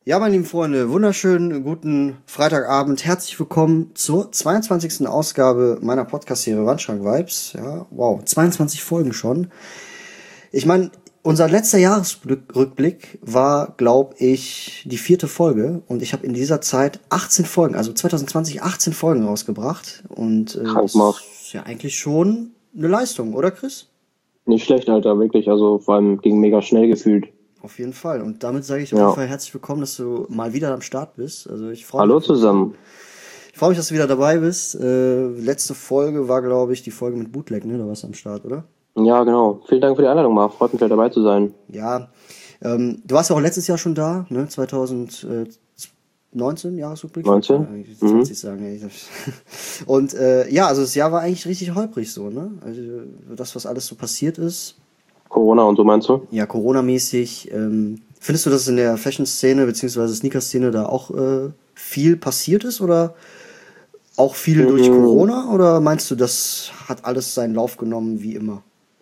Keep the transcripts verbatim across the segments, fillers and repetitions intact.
Ja, meine lieben Freunde, wunderschönen guten Freitagabend. Herzlich willkommen zur zweiundzwanzigsten Ausgabe meiner Podcast-Serie Wandschrank Vibes. Ja, wow, zweiundzwanzig Folgen schon. Ich meine, unser letzter Jahresrückblick war, glaube ich, die vierte Folge. Und ich habe in dieser Zeit achtzehn Folgen, also zwanzig zwanzig achtzehn Folgen rausgebracht. Und äh, das ist ja eigentlich schon eine Leistung, oder Chris? Nicht schlecht, Alter, wirklich. Also vor allem ging mega schnell gefühlt. Auf jeden Fall. Und damit sage ich auf Ja. jeden Fall herzlich willkommen, dass du mal wieder am Start bist. Also ich freue Hallo mich. zusammen. Ich freue mich, dass du wieder dabei bist. Äh, letzte Folge war, glaube ich, die Folge mit Bootleg, ne? Da warst du am Start, oder? Ja, genau. Vielen Dank für die Einladung, Marc. Freut mich, wieder dabei zu sein. Ja. Ähm, du warst ja auch letztes Jahr schon da, ne? zwanzig neunzehn, Jahresrückblick? neunzehn? Ja, ich will zwanzig sagen. Ja, ich hab- Und äh, ja, also das Jahr war eigentlich richtig holprig so, ne? Also das, was alles so passiert ist. Corona und so meinst du? Ja, Corona-mäßig. Ähm, findest du, dass in der Fashion-Szene bzw. Sneaker-Szene da auch äh, viel passiert ist oder auch viel durch Mhm. Corona? Oder meinst du, das hat alles seinen Lauf genommen wie immer?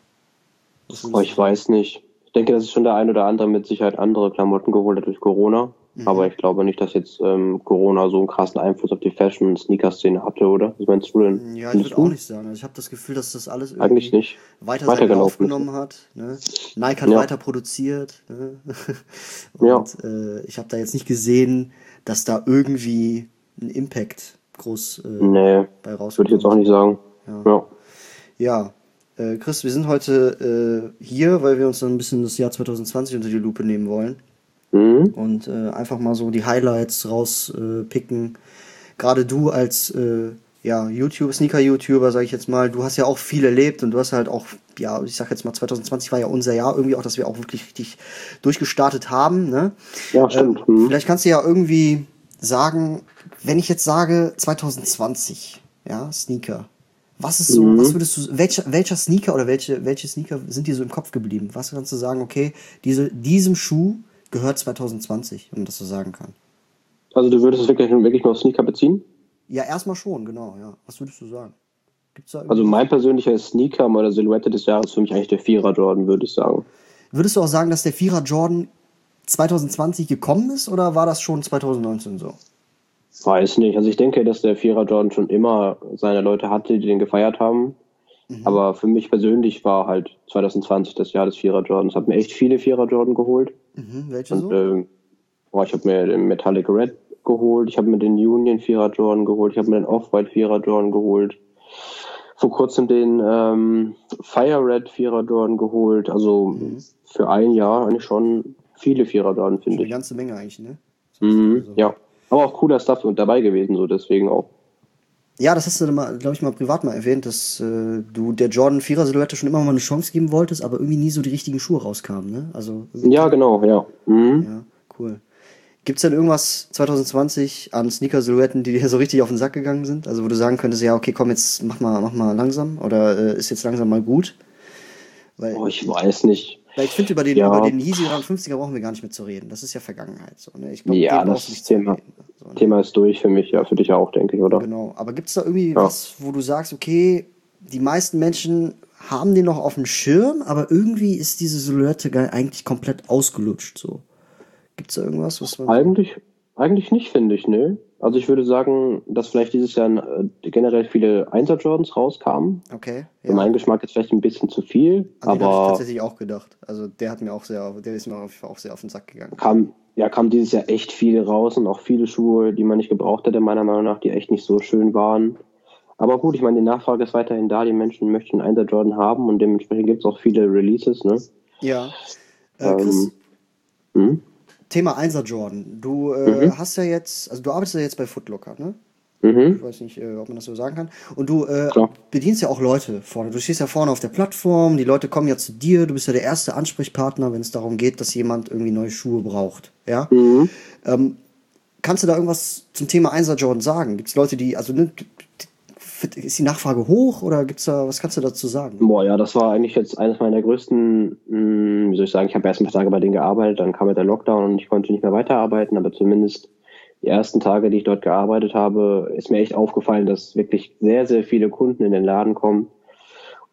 Was Oh, würdest ich weiß nicht. Ich denke, dass sich schon der ein oder andere mit Sicherheit andere Klamotten geholt hat durch Corona. Mhm. Aber ich glaube nicht, dass jetzt ähm, Corona so einen krassen Einfluss auf die Fashion- und Sneaker-Szene hatte, oder? Was meinst du denn? du? Ja, ich Findest würde auch du? nicht sagen. Also ich habe das Gefühl, dass das alles Eigentlich irgendwie nicht. weiter seinen Lauf Weitergelaufen ist. genommen hat. Ne? Nike hat Ja. weiter produziert. Ne? Ja. Und äh, ich habe da jetzt nicht gesehen, dass da irgendwie ein Impact groß äh, Nee, bei würde rauskommt. ich jetzt auch nicht sagen. Ja. Ja. Ja, äh, Chris, wir sind heute äh, hier, weil wir uns dann ein bisschen das Jahr zwanzig zwanzig unter die Lupe nehmen wollen Mhm. und äh, einfach mal so die Highlights rauspicken. Äh, picken. Gerade du als äh, ja, YouTube, Sneaker-YouTuber, sage ich jetzt mal, du hast ja auch viel erlebt und du hast halt auch, ja, ich sag jetzt mal, zwanzig zwanzig war ja unser Jahr irgendwie auch, dass wir auch wirklich richtig durchgestartet haben, ne? Ja, stimmt. Ähm, Mhm. vielleicht kannst du ja irgendwie sagen, wenn ich jetzt sage zwanzig zwanzig, ja, Sneaker, was ist so, Mhm. was würdest du, welcher, welcher Sneaker oder welche, welche Sneaker sind dir so im Kopf geblieben? Was kannst du sagen, okay, diese, diesem Schuh gehört zwanzig zwanzig, wenn man das so sagen kann? Also du würdest es wirklich, wirklich nur auf Sneaker beziehen? Ja, erstmal schon, genau, ja. Was würdest du sagen? Gibt's da Also irgendwie? mein persönlicher Sneaker oder Silhouette des Jahres ist für mich eigentlich der Vierer Jordan, würde ich sagen. Würdest du auch sagen, dass der Vierer Jordan zwanzig zwanzig gekommen ist oder war das schon zwanzig neunzehn so? Weiß nicht. Also ich denke, dass der Vierer Jordan schon immer seine Leute hatte, die den gefeiert haben. Mhm. Aber für mich persönlich war halt zwanzig zwanzig das Jahr des Vierer Jordans. Ich habe mir echt viele Vierer Jordan geholt. Mhm, welche Und so? ähm, boah, ich habe mir den Metallic Red geholt, ich habe mir den Union Vierer Jordan geholt, ich habe mir den Off-White Vierer Jordan geholt. Vor kurzem den ähm, Fire Red Vierer Jordan geholt. Also Mhm. für ein Jahr eigentlich schon viele Vierer Jordan, Schon finde eine ich. ganze Menge eigentlich, ne? Mhm, Also- ja. Aber auch cooler Stuff mit dabei gewesen, so deswegen auch. Ja, das hast du, glaube ich, mal privat mal erwähnt, dass äh, du der Jordan Vierer Silhouette schon immer mal eine Chance geben wolltest, aber irgendwie nie so die richtigen Schuhe rauskamen, ne? Also irgendwie- Ja, genau, ja. Mhm. Ja, cool. Gibt's denn irgendwas zwanzig zwanzig an Sneaker-Silhouetten, die dir so richtig auf den Sack gegangen sind? Also wo du sagen könntest, ja, okay, komm, jetzt mach mal, mach mal langsam oder äh, ist jetzt langsam mal gut? Weil, Oh, ich weiß nicht. weil ich finde, über den, Ja. über den Yeezy fünfziger brauchen wir gar nicht mehr zu reden. Das ist ja Vergangenheit. So, ne? Ich glaube, Ja, den brauchst du das nicht zu Thema, reden. So, ne? Thema ist durch für mich, ja, für dich auch, denke ich, oder? Genau. Aber gibt's da irgendwie Ja. was, wo du sagst, okay, die meisten Menschen haben den noch auf dem Schirm, aber irgendwie ist diese Silhouette ge- eigentlich komplett ausgelutscht. So. Gibt's da irgendwas, was man. Eigentlich, eigentlich nicht, finde ich, ne? Also ich würde sagen, dass vielleicht dieses Jahr äh, generell viele Einser-Jordans rauskamen. Okay. Für meinen Geschmack jetzt vielleicht ein bisschen zu viel, An den habe ich aber tatsächlich auch gedacht. Also der hat mir auch sehr, der ist mir auf jeden Fall auch sehr auf den Sack gegangen. kam, ja, kam dieses Jahr echt viele raus und auch viele Schuhe, die man nicht gebraucht hätte, meiner Meinung nach, die echt nicht so schön waren. Aber gut, ich meine, die Nachfrage ist weiterhin da, die Menschen möchten einen Einser-Jordan haben und dementsprechend gibt es auch viele Releases, ne? Ja. Äh, Chris, Ähm, hm? Thema Einser Jordan. Du äh, Mhm. hast ja jetzt, also du arbeitest ja jetzt bei Foot Locker, ne? Mhm. Ich weiß nicht, äh, ob man das so sagen kann. Und du äh, Klar. bedienst ja auch Leute vorne. Du stehst ja vorne auf der Plattform, die Leute kommen ja zu dir, du bist ja der erste Ansprechpartner, wenn es darum geht, dass jemand irgendwie neue Schuhe braucht. Ja? Mhm. Ähm, kannst du da irgendwas zum Thema Einser Jordan sagen? Gibt es Leute, die, also ne, ist die Nachfrage hoch oder gibt's da, was kannst du dazu sagen? Boah, ja, das war eigentlich jetzt eines meiner größten, mh, wie soll ich sagen, ich habe erst ein paar Tage bei denen gearbeitet, dann kam halt der Lockdown und ich konnte nicht mehr weiterarbeiten, aber zumindest die ersten Tage, die ich dort gearbeitet habe, ist mir echt aufgefallen, dass wirklich sehr, sehr viele Kunden in den Laden kommen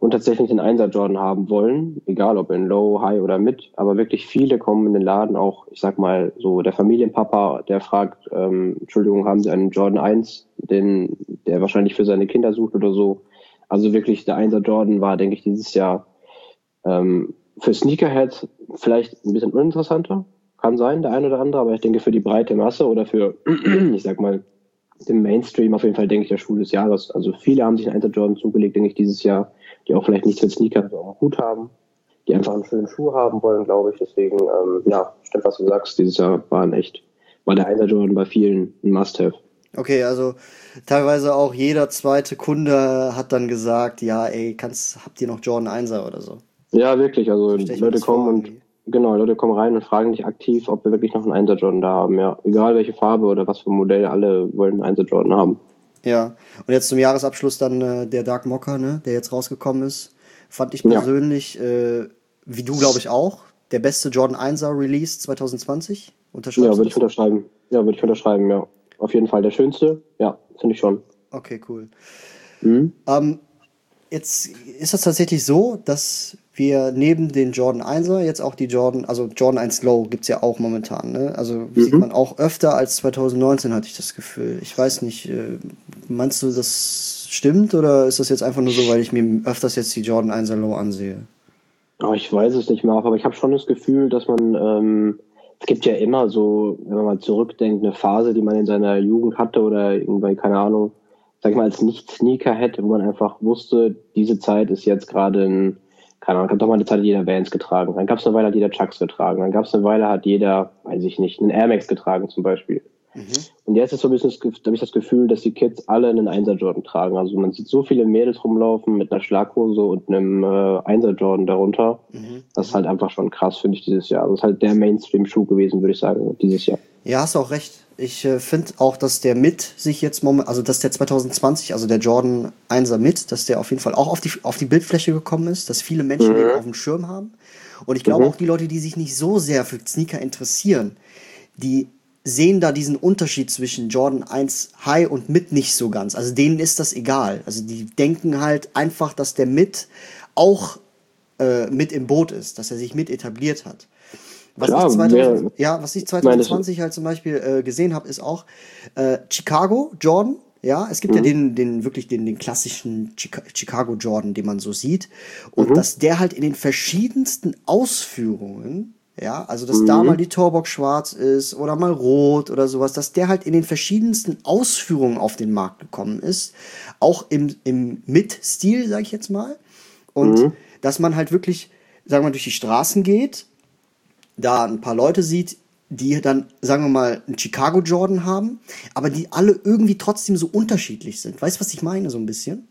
und tatsächlich den Einser Jordan haben wollen, egal ob in Low, High oder Mid, aber wirklich viele kommen in den Laden, auch, ich sag mal, so der Familienpapa, der fragt, ähm, Entschuldigung, haben Sie einen Jordan eins, den, der wahrscheinlich für seine Kinder sucht oder so. Also wirklich, der Einser Jordan war, denke ich, dieses Jahr ähm, für Sneakerheads vielleicht ein bisschen uninteressanter, kann sein, der eine oder andere, aber ich denke für die breite Masse oder für, ich sag mal, den Mainstream auf jeden Fall, denke ich, der Schuh des Jahres. Also viele haben sich einen Einser Jordan zugelegt, denke ich, dieses Jahr, die auch vielleicht nichts mit Sneakern so am Hut haben, die einfach einen schönen Schuh haben wollen, glaube ich. Deswegen, ähm, ja, stimmt, was du sagst, dieses Jahr war ein echt, war der Einser Jordan bei vielen ein Must-Have. Okay, also teilweise auch jeder zweite Kunde hat dann gesagt, ja, ey, kannst, habt ihr noch Jordan Einser oder so? Ja, wirklich, also So stell ich mir Leute das vor, kommen und, irgendwie. genau, Leute kommen rein und fragen dich aktiv, ob wir wirklich noch einen Einser Jordan da haben, ja. Egal welche Farbe oder was für ein Modell, alle wollen einen Einser Jordan haben. Ja, und jetzt zum Jahresabschluss dann äh, der Dark Mocha, ne, der jetzt rausgekommen ist, fand ich Ja, persönlich, äh, wie du glaube ich auch, der beste Jordan Einser Release zwanzig zwanzig. ja, Unterschreibst du würde ich das? unterschreiben. Ja, würde ich unterschreiben, ja. Auf jeden Fall der schönste, ja, finde ich schon. Okay, cool. Mhm. Ähm, Jetzt ist das tatsächlich so, dass wir neben den Jordan Einser jetzt auch die Jordan, also Jordan eins Low gibt's ja auch momentan, ne? Also sieht Mhm. man auch öfter als zwanzig neunzehn, hatte ich das Gefühl. Ich weiß nicht, äh, meinst du, das stimmt oder ist das jetzt einfach nur so, weil ich mir öfters jetzt die Jordan Einser Low ansehe? Aber ich weiß es nicht mehr, aber ich habe schon das Gefühl, dass man, ähm, es gibt ja immer so, wenn man mal zurückdenkt, eine Phase, die man in seiner Jugend hatte oder irgendwie, keine Ahnung, sag ich mal, als Nicht-Sneaker-Head, wo man einfach wusste, diese Zeit ist jetzt gerade ein, keine Ahnung, gab doch mal eine Zeit, hat jeder Vans getragen. Dann gab es eine Weile, hat jeder Chucks getragen. Dann gab es eine Weile, hat jeder, weiß ich nicht, einen Air Max getragen zum Beispiel. Mhm. Und jetzt ist so ein bisschen, das Ge- da habe ich das Gefühl, dass die Kids alle einen Einser Jordan tragen. Also man sieht so viele Mädels rumlaufen mit einer Schlaghose und einem äh, Einser Jordan darunter. Mhm. Das ist halt einfach schon krass, finde ich, dieses Jahr. Das ist halt der Mainstream-Schuh gewesen, würde ich sagen, dieses Jahr. Ja, hast du auch recht. Ich äh, finde auch, dass der mit sich jetzt moment, also dass der zwanzig zwanzig, also der Jordan Einser mit, dass der auf jeden Fall auch auf die, auf die Bildfläche gekommen ist, dass viele Menschen den Mhm. auf dem Schirm haben. Und ich glaube Mhm. auch die Leute, die sich nicht so sehr für Sneaker interessieren, die sehen da diesen Unterschied zwischen Jordan eins High und Mid nicht so ganz. Also denen ist das egal. Also die denken halt einfach, dass der Mid auch äh, mit im Boot ist, dass er sich mit etabliert hat. Was ich Klar, zweitausend, wer, ja, was ich ich meine, das, zwanzig zwanzig halt zum Beispiel äh, gesehen habe, ist auch äh, Chicago Jordan. Ja, es gibt ja mhm. den, den wirklich den, den klassischen Chica Chicago Jordan, den man so sieht. Und Mhm. dass der halt in den verschiedensten Ausführungen, ja, also dass da mal Mhm. die Torbox schwarz ist oder mal rot oder sowas, dass der halt in den verschiedensten Ausführungen auf den Markt gekommen ist. Auch im, im Mit-Stil, sag ich jetzt mal. Und Mhm. dass man halt wirklich, sagen wir mal, durch die Straßen geht, da ein paar Leute sieht, die dann, sagen wir mal, einen Chicago Jordan haben, aber die alle irgendwie trotzdem so unterschiedlich sind. Weißt du, was ich meine, so ein bisschen?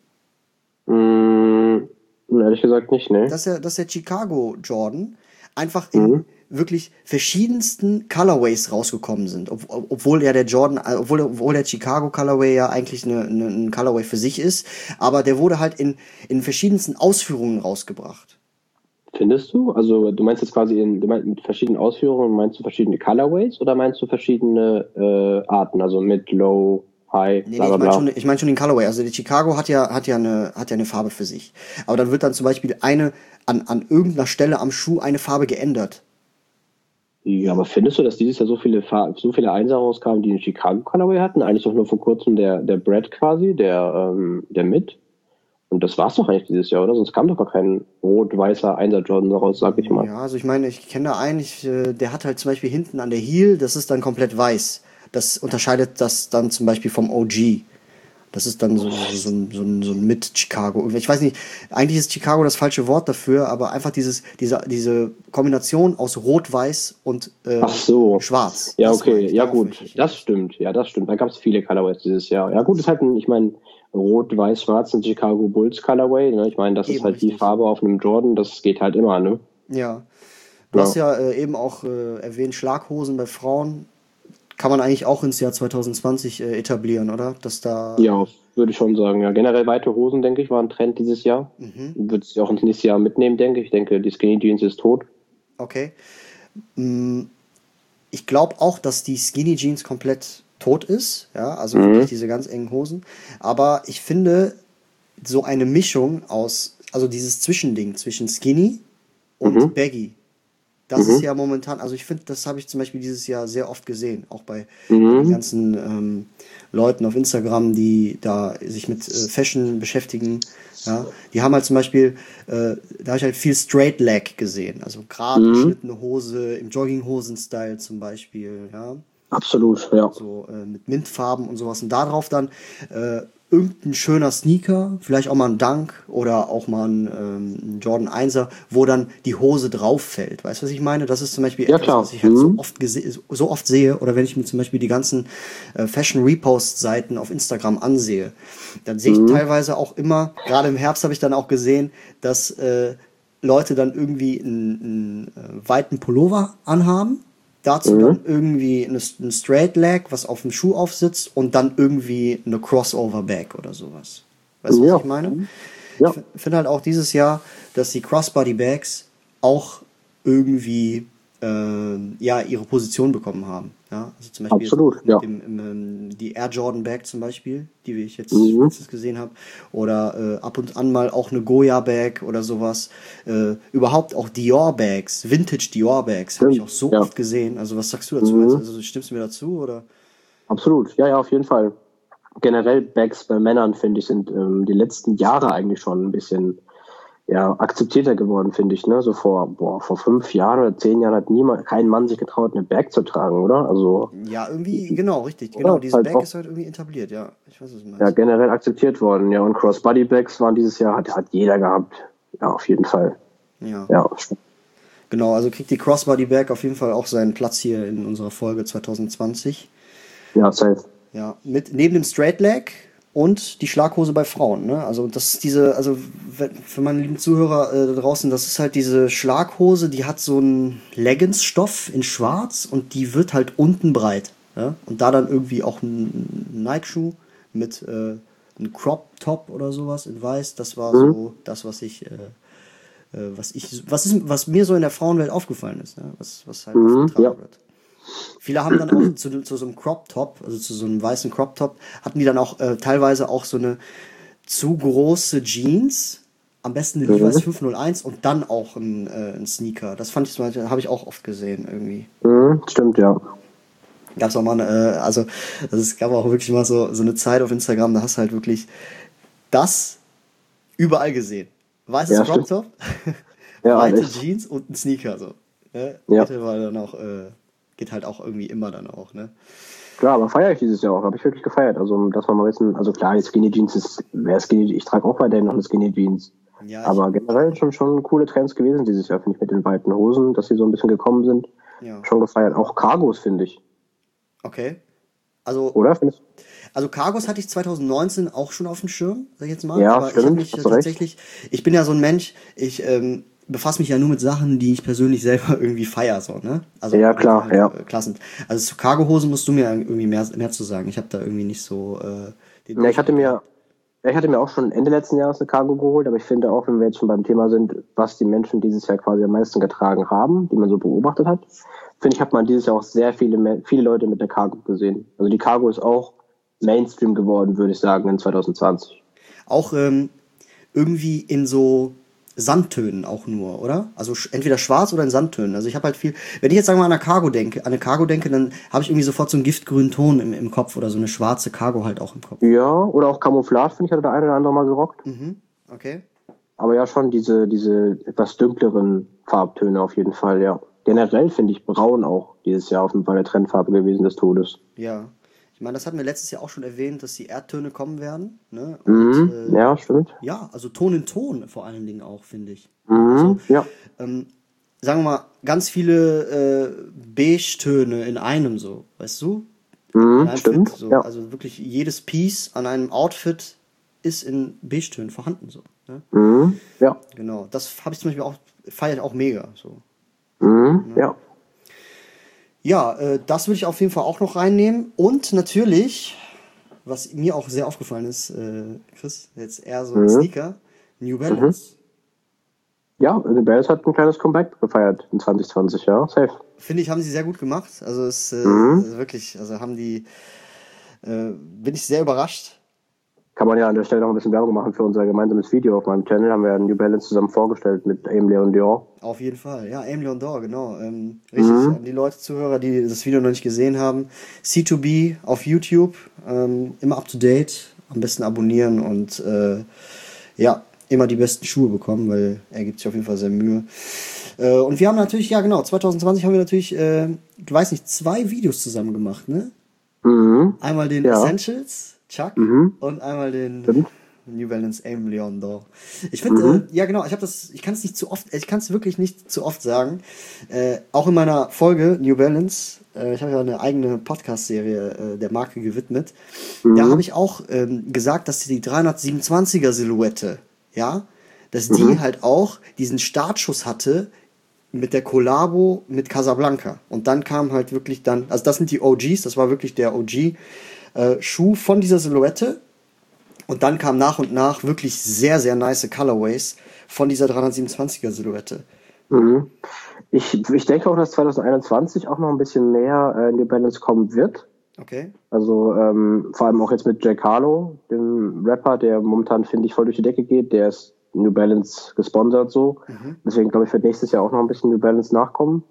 Mhm. Ehrlich gesagt nicht, ne? Dass der, dass der Chicago Jordan einfach in Mhm. wirklich verschiedensten Colorways rausgekommen sind. Ob, obwohl ja der Jordan, obwohl, obwohl der Chicago Colorway ja eigentlich eine, eine, ein Colorway für sich ist, aber der wurde halt in, in verschiedensten Ausführungen rausgebracht. Findest du? Also du meinst jetzt quasi in, du meinst mit verschiedenen Ausführungen, meinst du verschiedene Colorways oder meinst du verschiedene äh, Arten, also mit Low, High, Nee, bla nee, ich bla meine bla? schon, ich meine schon den Colorway. Also der Chicago hat ja, hat ja eine, hat ja eine Farbe für sich. Aber dann wird dann zum Beispiel eine, an, an irgendeiner Stelle am Schuh eine Farbe geändert. Ja, aber findest du, dass dieses Jahr so viele Fa so viele Einser rauskamen, die einen Chicago Colorway hatten? Eigentlich doch nur vor kurzem der, der Brad quasi, der, ähm, der mit. Und das war's doch eigentlich dieses Jahr, oder? Sonst kam doch gar kein rot-weißer Einser Jordan raus, sag ich mal. Ja, also ich meine, ich kenne da einen, ich, äh, der hat halt zum Beispiel hinten an der Heel, das ist dann komplett weiß. Das unterscheidet das dann zum Beispiel vom O G. Das ist dann so, so, so, ein, so, ein, so ein Mit-Chicago. Ich weiß nicht, eigentlich ist Chicago das falsche Wort dafür, aber einfach dieses, diese, diese Kombination aus Rot-Weiß und äh, Ach so. Schwarz. Ja, Das meine okay. ich, Ja, darauf gut. möchte ich Das hinaus. stimmt. Ja, das stimmt. Da gab es viele Colorways dieses Jahr. Ja, gut, ist halt ein, ich meine, rot-weiß-schwarz ein Chicago Bulls Colorway. Ne? Ich meine, das ist Eben, halt die richtig. Farbe auf einem Jordan. Das geht halt immer, ne? Ja. Du Ja. hast ja äh, eben auch äh, erwähnt, Schlaghosen bei Frauen. Kann man eigentlich auch ins Jahr zwanzig zwanzig äh, etablieren, oder? Dass da. Ja, würde ich schon sagen. Ja, generell weite Hosen, denke ich, war ein Trend dieses Jahr. Mhm, Würde es auch ins nächste Jahr mitnehmen, denke ich. Ich denke, die Skinny Jeans ist tot. okay. Mm, Ich glaube auch, dass die Skinny Jeans komplett tot ist. Ja, also wirklich Mhm. diese ganz engen Hosen. Aber ich finde, so eine Mischung aus also dieses Zwischending zwischen Skinny und Mhm. Baggy. Das Mhm. ist ja momentan, also ich finde, das habe ich zum Beispiel dieses Jahr sehr oft gesehen, auch bei, bei den Mhm. ganzen ähm, Leuten auf Instagram, die da sich mit äh, Fashion beschäftigen. Ja, die haben halt zum Beispiel, äh, da habe ich halt viel Straight Leg gesehen, also gerade Mhm. geschnittene Hose im Jogginghosen-Style zum Beispiel, ja, Absolut, ja. so äh, mit Mintfarben und sowas und darauf dann äh, irgendein schöner Sneaker, vielleicht auch mal ein Dunk oder auch mal ein, ähm, ein Jordan Einser, wo dann die Hose drauf fällt. Weißt du, was ich meine? Das ist zum Beispiel Ja, etwas, klar. was ich halt so Mhm. oft gese- so oft sehe, oder wenn ich mir zum Beispiel die ganzen äh, Fashion Repost Seiten auf Instagram ansehe, dann sehe ich Mhm. teilweise auch immer, gerade im Herbst habe ich dann auch gesehen, dass äh, Leute dann irgendwie einen, einen äh, weiten Pullover anhaben, dazu Mhm. dann irgendwie eine, ein Straight Leg, was auf dem Schuh aufsitzt und dann irgendwie eine Crossover Bag oder sowas. Weißt du, was ich Ja. meine? Ich Ja. finde halt auch dieses Jahr, dass die Crossbody Bags auch irgendwie äh, ja ihre Position bekommen haben. Ja, also zum Beispiel jetzt Absolut, auch ja. mit dem im, ähm, die Air Jordan Bag zum Beispiel, die ich jetzt Mhm. letztes gesehen habe, oder äh, ab und an mal auch eine Goya Bag oder sowas. Äh, überhaupt auch Dior Bags, Vintage Dior Bags habe ich auch Stimmt, so ja. oft gesehen. Also was sagst du dazu? Mhm. Also stimmst du mir dazu oder? Absolut, ja, ja, auf jeden Fall. Generell Bags bei Männern, finde ich, sind ähm, die letzten Jahre eigentlich schon ein bisschen ja, akzeptierter geworden, finde ich. Ne? So vor, boah, vor fünf Jahren oder zehn Jahren hat niemand, kein Mann sich getraut, eine Bag zu tragen, oder? Also, Ja, irgendwie, genau, richtig. Genau, oder? dieses Halt Bag auch ist halt irgendwie etabliert, ja. Ich weiß, was du ja, meinst. generell akzeptiert worden. Ja, und Crossbody-Bags waren dieses Jahr, hat, hat jeder gehabt. Ja, auf jeden Fall. Ja. Ja, Genau, also kriegt die Crossbody Bag auf jeden Fall auch seinen Platz hier in unserer Folge zwanzig zwanzig. ja, safe. Ja, mit neben dem Straight Leg und die Schlaghose bei Frauen, ne? Also das ist diese, also wenn- für meine lieben Zuhörer äh, da draußen, das ist halt diese Schlaghose, die hat so einen Leggings-Stoff in Schwarz und die wird halt unten breit, ja? Und da dann irgendwie auch ein Nike-Schuh mit äh, einem Crop-Top oder sowas in Weiß. Das war Mhm. so das, was ich äh, äh, was ich, was ist, was mir so in der Frauenwelt aufgefallen ist, ne? was, was halt oft Mhm. getragen Ja. wird. Viele haben dann auch zu, zu so einem Crop Top, also zu so einem weißen Crop Top, hatten die dann auch äh, teilweise auch so eine zu große Jeans, am besten eine Levi's Mhm. fünf null eins und dann auch ein, äh, ein Sneaker. Das fand ich zum Beispiel, habe ich auch oft gesehen irgendwie. Mhm. Stimmt, ja. Gab's auch mal, eine, äh, also, also es gab auch wirklich mal so, so eine Zeit auf Instagram, da hast du halt wirklich das überall gesehen. Weißes Ja, Crop stimmt. Top, Ja, weite echt. Jeans und ein Sneaker so. Ne? Ja. Geht halt dann auch, äh, geht halt auch irgendwie immer dann auch, ne? Klar, aber feiere ich dieses Jahr auch. Habe ich wirklich gefeiert. Also, dass man mal wissen, also klar, die Skinny Jeans ist, wer Skinny, ich trage auch weiterhin noch eine Skinny Jeans. Ja, ich, Aber generell schon, schon coole Trends gewesen dieses Jahr, finde ich, mit den weiten Hosen, dass sie so ein bisschen gekommen sind. ja, Schon gefeiert. Auch Cargos, finde ich. okay. Also, Oder? Findest du? also Cargos hatte ich zwanzig neunzehn auch schon auf dem Schirm, sag ich jetzt mal. Ja, Aber ich habe stimmt. mich äh, Hast du recht. tatsächlich, ich bin ja so ein Mensch, ich ähm, befasse mich ja nur mit Sachen, die ich persönlich selber irgendwie feier, so, ne? Also, Ja, die klar, halt ja. äh, klar sind. Also zu Cargohosen musst du mir irgendwie mehr, mehr zu sagen. Ich habe da irgendwie nicht so äh, den Ja, ich hatte Durchblick. mir, ich hatte mir auch schon Ende letzten Jahres eine Cargo geholt, aber ich finde auch, wenn wir jetzt schon beim Thema sind, was die Menschen dieses Jahr quasi am meisten getragen haben, die man so beobachtet hat, finde ich, hat man dieses Jahr auch sehr viele, Me- viele Leute mit einer Cargo gesehen. Also die Cargo ist auch Mainstream geworden, würde ich sagen, in zwanzig zwanzig. Auch ähm, irgendwie in so Sandtönen auch nur, oder? Also sch- entweder schwarz oder in Sandtönen. Also ich habe halt viel, wenn ich jetzt sagen wir mal an eine Cargo denke, an eine Cargo denke, dann habe ich irgendwie sofort so einen giftgrünen Ton im, im Kopf oder so eine schwarze Cargo halt auch im Kopf. Ja, oder auch Camouflage, finde ich, hat der eine oder andere mal gerockt. Mhm. Okay. Aber ja, schon diese, diese etwas dunkleren Farbtöne auf jeden Fall, ja. Generell finde ich braun auch dieses Jahr auf jeden Fall eine Trendfarbe gewesen des Todes. Ja. Ich meine, das hatten wir letztes Jahr auch schon erwähnt, dass die Erdtöne kommen werden. Ne? Und Mhm, äh, ja, stimmt. ja, also Ton in Ton vor allen Dingen auch, finde ich. Mhm, ja. Ähm, sagen wir mal, ganz viele äh, Beige-Töne in einem so, weißt du? In Mhm, einem stimmt, Fit. So. ja. Also wirklich jedes Piece an einem Outfit ist in Beige-Tönen vorhanden. So, ne? Mhm, ja. Genau. Das habe ich zum Beispiel auch, feiere ich auch mega. So. Mhm, ja. Ja, äh, das würde ich auf jeden Fall auch noch reinnehmen. Und natürlich, was mir auch sehr aufgefallen ist, äh, Chris, jetzt eher so ein Mhm. Sneaker, New Balance. Ja, The Bells hat ein kleines Comeback gefeiert in zwanzig zwanzig, ja, safe. Finde ich, haben sie sehr gut gemacht. Also es äh, Mhm. also wirklich, also haben die, äh, bin ich sehr überrascht. Kann man ja an der Stelle noch ein bisschen Werbung machen für unser gemeinsames Video auf meinem Channel. Haben wir New Balance zusammen vorgestellt mit Aime Leon Dore. Auf jeden Fall, ja, Aime Leon Dore, genau. Ähm, richtig, Mhm. an die Leute, Zuhörer, die das Video noch nicht gesehen haben. C zwei B auf YouTube, ähm, immer up to date, am besten abonnieren und äh, ja, immer die besten Schuhe bekommen, weil er gibt sich auf jeden Fall sehr Mühe. Äh, und wir haben natürlich, ja genau, zwanzig zwanzig haben wir natürlich, äh, ich weiß nicht, zwei Videos zusammen gemacht, ne? Mhm. Einmal den Ja. Essentials, Chuck, Mhm. und einmal den Stimmt. New Balance Aime Leon Dore. Ich finde, Mhm. äh, ja genau, ich habe das, ich kann es nicht zu oft, ich kann es wirklich nicht zu oft sagen. Äh, auch in meiner Folge New Balance, äh, ich habe ja eine eigene Podcast-Serie äh, der Marke gewidmet. Mhm. Da habe ich auch ähm, gesagt, dass die dreihundertsiebenundzwanziger Silhouette, ja, dass die Mhm. halt auch diesen Startschuss hatte mit der Kollabo mit Casablanca. Und dann kam halt wirklich dann, also das sind die O Gs, das war wirklich der O G-Schuh von dieser Silhouette. Und dann kam nach und nach wirklich sehr, sehr nice Colorways von dieser dreihundertsiebenundzwanziger Silhouette. Mhm. Ich, ich denke auch, dass zwanzig einundzwanzig auch noch ein bisschen mehr äh, New Balance kommen wird. Okay. Also ähm, vor allem auch jetzt mit Jack Harlow, dem Rapper, der momentan, finde ich, voll durch die Decke geht. Der ist New Balance gesponsert so. Mhm. Deswegen glaube ich, wird nächstes Jahr auch noch ein bisschen New Balance nachkommen.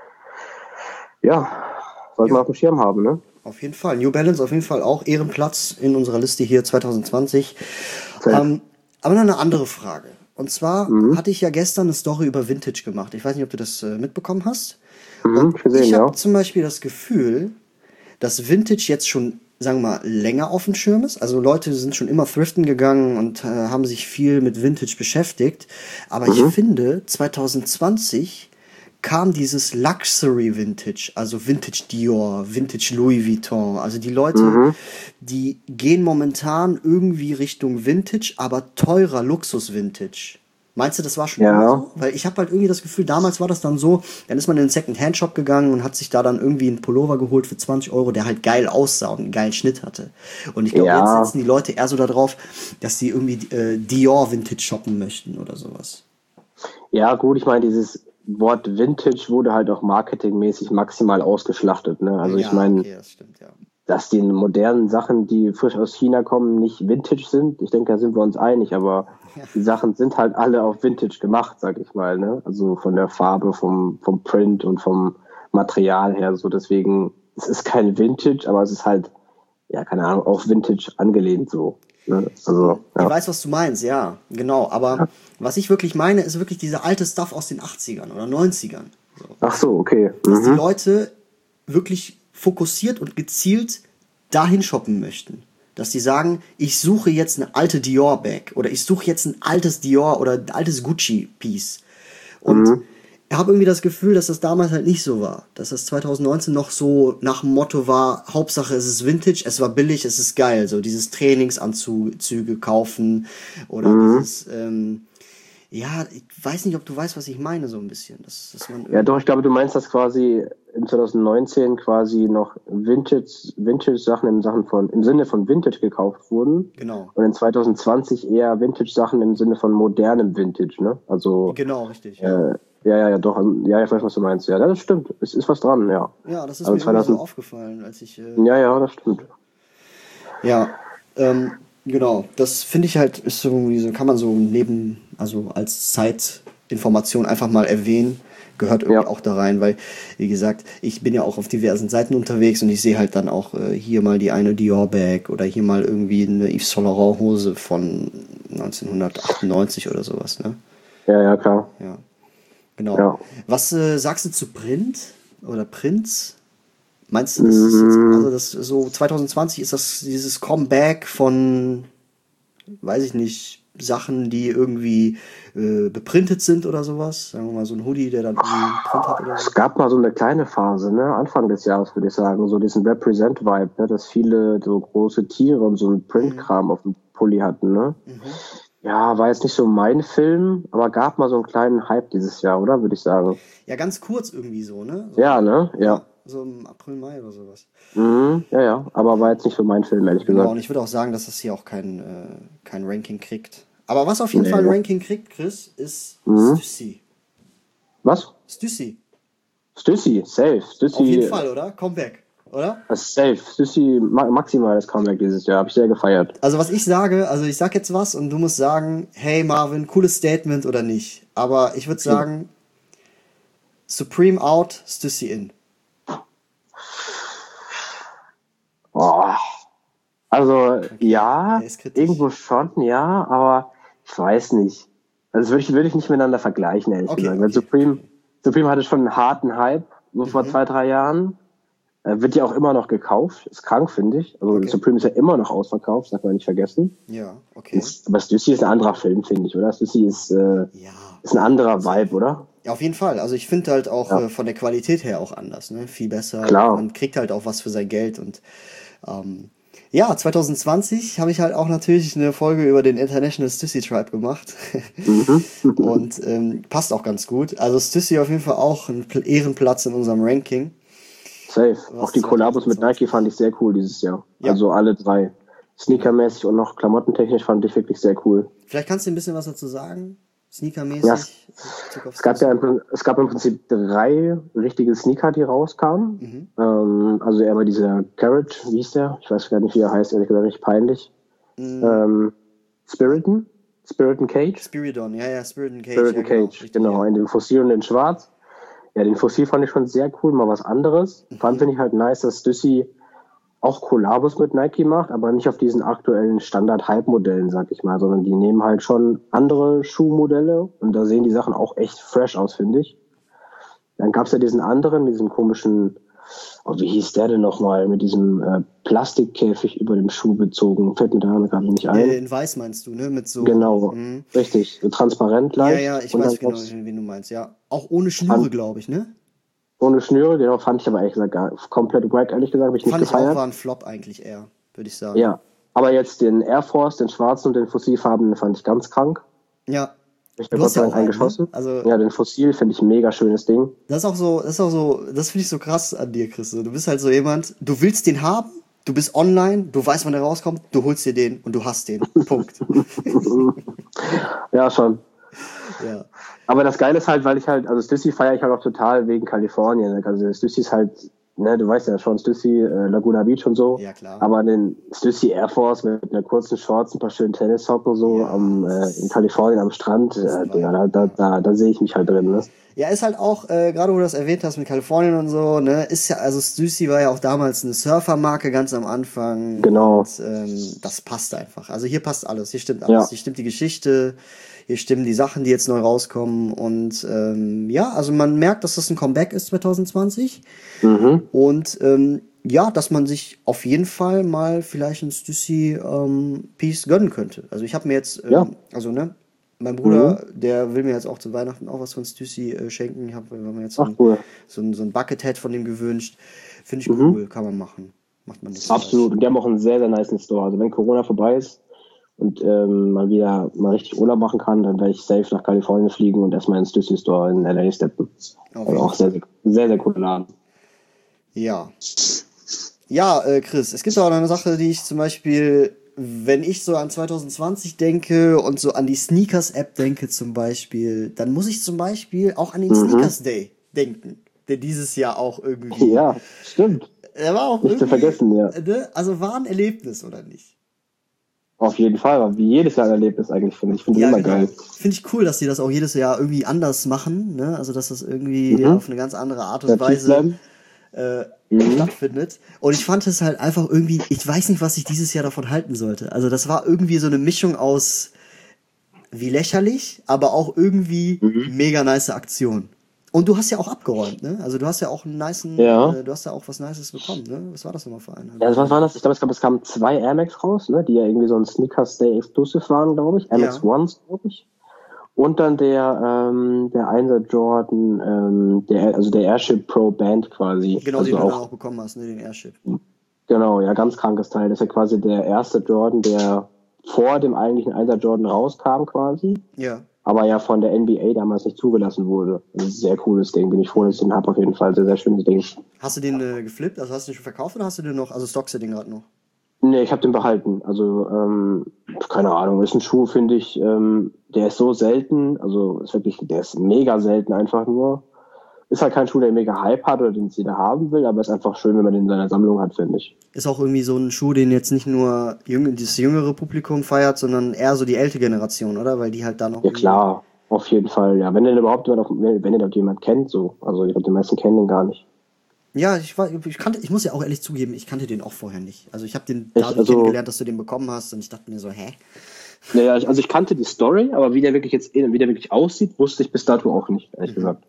Ja, sollte Ja. man auf dem Schirm haben, ne? Auf jeden Fall. New Balance auf jeden Fall auch Ehrenplatz in unserer Liste hier zwanzig zwanzig. Safe. Ähm, aber noch eine andere Frage. Und zwar Mhm. hatte ich ja gestern eine Story über Vintage gemacht. Ich weiß nicht, ob du das äh, mitbekommen hast. Mhm, Und gesehen, ich ja. habe zum Beispiel das Gefühl, dass Vintage jetzt schon, sagen wir mal, länger auf dem Schirm ist. Also Leute sind schon immer thriften gegangen und äh, haben sich viel mit Vintage beschäftigt. Aber ich Mhm. finde, zwanzig zwanzig kam dieses Luxury Vintage, also Vintage Dior, Vintage Louis Vuitton. Also die Leute, Mhm. die gehen momentan irgendwie Richtung Vintage, aber teurer Luxus Vintage. Meinst du, das war schon Ja. immer so? Weil ich habe halt irgendwie das Gefühl, damals war das dann so, dann ist man in den Second-Hand-Shop gegangen und hat sich da dann irgendwie einen Pullover geholt für zwanzig Euro, der halt geil aussah und einen geilen Schnitt hatte. Und ich glaube, Ja. jetzt setzen die Leute eher so darauf, dass sie irgendwie äh, Dior Vintage shoppen möchten oder sowas. Ja, gut, ich meine, dieses Wort Vintage wurde halt auch marketingmäßig maximal ausgeschlachtet, ne? Also ja, ich meine, okay, das stimmt, ja. dass die modernen Sachen, die frisch aus China kommen, nicht Vintage sind. Ich denke, da sind wir uns einig, aber Ja. die Sachen sind halt alle auf Vintage gemacht, sag ich mal, ne? Also von der Farbe, vom, vom Print und vom Material her, so deswegen, es ist kein Vintage, aber es ist halt, ja, keine Ahnung, auf Vintage angelehnt, so, ne? Also, Ich ja. weiß, was du meinst, ja, genau. Aber Ja. was ich wirklich meine, ist wirklich dieser alte Stuff aus den achtzigern oder neunzigern. So. Ach so, okay. Dass die Mhm. Leute wirklich fokussiert und gezielt dahin shoppen möchten. Dass die sagen, ich suche jetzt eine alte Dior-Bag oder ich suche jetzt ein altes Dior oder ein altes Gucci-Piece. Und Mhm. ich habe irgendwie das Gefühl, dass das damals halt nicht so war. Dass das zwanzig neunzehn noch so nach dem Motto war, Hauptsache es ist Vintage, es war billig, es ist geil. So dieses Trainingsanzüge kaufen oder Mhm. dieses, ähm, ja, ich weiß nicht, ob du weißt, was ich meine, so ein bisschen. Dass, dass man Ja, doch, ich glaube, du meinst, dass quasi im zwanzig neunzehn quasi noch Vintage, Vintage-Sachen im Sachen von, im Sinne von Vintage gekauft wurden. Genau, Und in zwanzig zwanzig eher Vintage-Sachen im Sinne von modernem Vintage, ne? Also, genau, richtig. Ja, äh, ja, ja, ja, doch, also, ja, ich weiß, was du meinst. Ja, das stimmt. Es ist was dran, ja. ja das ist Also mir irgendwie so zweitausend aufgefallen, als ich... Äh, Ja, ja, das stimmt. Ja, ähm, genau. Das finde ich halt, ist so irgendwie so, kann man so neben, also als Zeitinformation einfach mal erwähnen, gehört irgendwie Ja. auch da rein, weil, wie gesagt, ich bin ja auch auf diversen Seiten unterwegs und ich sehe halt dann auch äh, hier mal die eine Dior-Bag oder hier mal irgendwie eine Yves Saint Laurent-Hose von neunzehnhundertachtundneunzig oder sowas, ne? Ja, ja, klar. Ja, genau. Ja. Was äh, sagst du zu Print oder Prints? Meinst du, das ist jetzt, also das so zwanzig zwanzig ist das dieses Comeback von, weiß ich nicht, Sachen, die irgendwie äh, beprintet sind oder sowas? Sagen wir mal so ein Hoodie, der dann irgendwie einen Print hat oder so. Es gab mal so eine kleine Phase, ne, Anfang des Jahres würde ich sagen, so diesen Represent-Vibe, ne, dass viele so große Tiere und so einen Print-Kram auf dem Pulli hatten, ne. Mhm. Ja, war jetzt nicht so mein Film, aber gab mal so einen kleinen Hype dieses Jahr, oder, würde ich sagen. Ja, ganz kurz irgendwie so, ne? So, Ja, ne, ja. so im April, Mai oder sowas. Mhm, ja, ja, aber war jetzt nicht so mein Film, ehrlich Genau, gesagt. und ich würde auch sagen, dass das hier auch kein, äh, kein Ranking kriegt. Aber was auf jeden Nee. Fall ein Ranking kriegt, Chris, ist Mhm. Stussy. Was? Stussy. Stussy, safe. Auf jeden Stussy, Fall, oder? Comeback. oder? Das ist safe. Stussy, maximales Comeback dieses Jahr. Habe ich sehr gefeiert. Also was ich sage, also ich sag jetzt was und du musst sagen, hey Marvin, cooles Statement oder nicht. Aber ich würde sagen, Supreme out, Stussy in. Oh. Also, okay. ja, irgendwo schon, ja, aber ich weiß nicht. Also, das würde ich, würde ich nicht miteinander vergleichen, ehrlich okay, gesagt. Okay. Weil Supreme, Supreme hatte schon einen harten Hype, so mhm. vor zwei, drei Jahren. Äh, wird ja auch immer noch gekauft. Ist krank, finde ich. Also, okay. Supreme ist ja immer noch ausverkauft, darf man nicht vergessen. Ja, okay. Und, aber Stussy ist ein anderer Film, finde ich, oder? Stussy ist, äh, ja. ist ein anderer Vibe, oder? Ja, auf jeden Fall. Also, ich finde halt auch ja. äh, von der Qualität her auch anders, ne? Viel besser. Klar. Man kriegt halt auch was für sein Geld und, ähm, ja, zwanzig zwanzig habe ich halt auch natürlich eine Folge über den International Stussy Tribe gemacht. Mhm. Und ähm, passt auch ganz gut. Also Stussy auf jeden Fall auch ein Ehrenplatz in unserem Ranking. Safe. Auch die Kollabos mit Nike fand ich sehr cool dieses Jahr. Ja. Also alle drei. Sneakermäßig und noch klamottentechnisch fand ich wirklich sehr cool. Vielleicht kannst du ein bisschen was dazu sagen? Sneakermäßig? Ja, es gab ja im, es gab im Prinzip drei richtige Sneaker, die rauskamen. Mhm. Ähm, also einmal dieser Carrot, wie hieß der? Ich weiß gar nicht, wie er heißt, ehrlich gesagt, richtig peinlich. Mhm. Ähm, Spiriton? Spiriton Cage? Spiridon, ja, ja, Spiriton Cage. Spiriton ja, Cage, genau. genau. In dem Fossil und in Schwarz. Ja, den Fossil fand ich schon sehr cool, mal was anderes. Mhm. Fand finde ich halt nice, dass Stussy auch Kollabos mit Nike macht, aber nicht auf diesen aktuellen Standard-Hype-Modellen, sag ich mal, sondern die nehmen halt schon andere Schuhmodelle und da sehen die Sachen auch echt fresh aus, finde ich. Dann gab's ja diesen anderen, diesen komischen, oh, wie hieß der denn nochmal, mit diesem äh, Plastikkäfig über dem Schuh bezogen, fällt mir da gerade nicht ein. Äh, in weiß meinst du, ne? Mit so. Genau, mh. richtig, so transparent leicht. Ja, ja, ich weiß genau, wen du meinst, ja. Auch ohne Schnüre, glaube ich, ne? Ohne Schnüre, genau, fand ich aber ehrlich gesagt gar, komplett wack, ehrlich gesagt, habe ich nicht gefeiert. Fand ich auch, war ein Flop eigentlich eher, würde ich sagen. Ja, aber jetzt den Air Force, den schwarzen und den fossilfarbenen fand ich ganz krank. Ja. Ich habe ja eingeschossen. Ne? Also, ja, den Fossil finde ich ein mega schönes Ding. Das ist auch so, das ist auch so, das finde ich so krass an dir, Chris. Du bist halt so jemand, du willst den haben, du bist online, du weißt, wann der rauskommt, du holst dir den und du hast den. Punkt. Ja, schon. Ja. Aber das Geile ist halt, weil ich halt, also Stussy feiere ich halt auch total wegen Kalifornien. Also Stussy ist halt, ne, du weißt ja schon, Stussy, äh, Laguna Beach und so. Ja, klar. Aber den Stussy Air Force mit einer kurzen Shorts, ein paar schönen Tennissocken so ja, am, äh, in Kalifornien am Strand, äh, Digga, da, da, da, da sehe ich mich halt drin, ne? Ja, ist halt auch, äh, gerade wo du das erwähnt hast mit Kalifornien und so, ne, ist ja, also Stussy war ja auch damals eine Surfermarke ganz am Anfang. Genau. Und, ähm, das passt einfach. Also hier passt alles, hier stimmt alles. Ja. Hier stimmt die Geschichte, hier stimmen die Sachen, die jetzt neu rauskommen und ähm, ja, also man merkt, dass das ein Comeback ist zwanzig zwanzig mhm. und ähm, ja, dass man sich auf jeden Fall mal vielleicht ein Stussy ähm, Piece gönnen könnte. Also ich habe mir jetzt, ähm, ja. also ne, mein Bruder, mhm. der will mir jetzt auch zu Weihnachten auch was von Stussy äh, schenken. Ich habe mir jetzt so ein, cool. so ein, so ein Buckethead von dem gewünscht. Finde ich mhm. cool, kann man machen. Macht man nicht. Absolut, und die haben auch einen sehr, sehr nice Store. Also wenn Corona vorbei ist und ähm, mal wieder mal richtig Urlaub machen kann, dann werde ich safe nach Kalifornien fliegen und erstmal ins Stussy Store in L A steppen. Also auch sehr, sehr, sehr, sehr cooler Laden. Ja. Ja, äh, Chris, es gibt auch noch eine Sache, die ich zum Beispiel, wenn ich so an zwanzig zwanzig denke und so an die Sneakers-App denke zum Beispiel, dann muss ich zum Beispiel auch an den mhm. Sneakers Day denken, der dieses Jahr auch irgendwie... Ja, stimmt. Der war auch nicht zu vergessen, ja. Ne? Also war ein Erlebnis, oder nicht? Auf jeden Fall, wie jedes Jahr ein Erlebnis eigentlich, finde ich. Finde ja, ich immer genau. geil. Finde ich cool, dass die das auch jedes Jahr irgendwie anders machen, ne? Also, dass das irgendwie mhm. auf eine ganz andere Art und Weise äh, mhm. stattfindet. Und ich fand es halt einfach irgendwie, ich weiß nicht, was ich dieses Jahr davon halten sollte. Also, das war irgendwie so eine Mischung aus wie lächerlich, aber auch irgendwie mhm. mega nice Aktion. Und du hast ja auch abgeräumt, ne? Also du hast ja auch einen nicen, ja. äh, du hast ja auch was Nices bekommen, ne? Was war das nochmal für einen? Ja, was war das? Ich glaube, es, glaub, es kamen zwei Air Max raus, ne? Die ja irgendwie so ein Sneakers Day Exclusive waren, glaube ich. Air Max ja. Ones, glaube ich. Und dann der, ähm, der Einser Jordan, ähm, der, also der Airship Pro Band quasi. Genau, also den auch, du dann auch bekommen hast, ne? Den Airship. Genau, ja, ganz krankes Teil. Das ist ja quasi der erste Jordan, der vor dem eigentlichen Einser Jordan rauskam quasi. Ja. Aber ja von der N B A damals nicht zugelassen wurde. Das ist ein sehr cooles Ding, bin ich froh, dass ich den habe, auf jeden Fall. Sehr, sehr schönes Ding. Hast du den äh, geflippt? Also hast du den schon verkauft oder hast du den noch, also stockst du den gerade noch? Nee, ich habe den behalten. Also, ähm, keine Ahnung, ist ein Schuh, finde ich, ähm, der ist so selten, also ist wirklich, der ist mega selten einfach nur. ist halt kein Schuh, der mega Hype hat oder den es jeder haben will, aber ist einfach schön, wenn man den in seiner Sammlung hat, finde ich. Ist auch irgendwie so ein Schuh, den jetzt nicht nur jüng- das jüngere Publikum feiert, sondern eher so die ältere Generation, oder? Weil die halt da noch... Ja klar, auf jeden Fall, ja. Wenn den überhaupt jemand, auf, wenn den überhaupt jemand kennt, so. Also ich glaube, die meisten kennen den gar nicht. Ja, ich, war, ich kannte, ich muss ja auch ehrlich zugeben, ich kannte den auch vorher nicht. Also ich habe den Ich, dadurch also, kennengelernt, dass du den bekommen hast und ich dachte mir so, hä? Naja, ich, also ich kannte die Story, aber wie der wirklich jetzt, wie der wirklich aussieht, wusste ich bis dato auch nicht, ehrlich mhm. gesagt.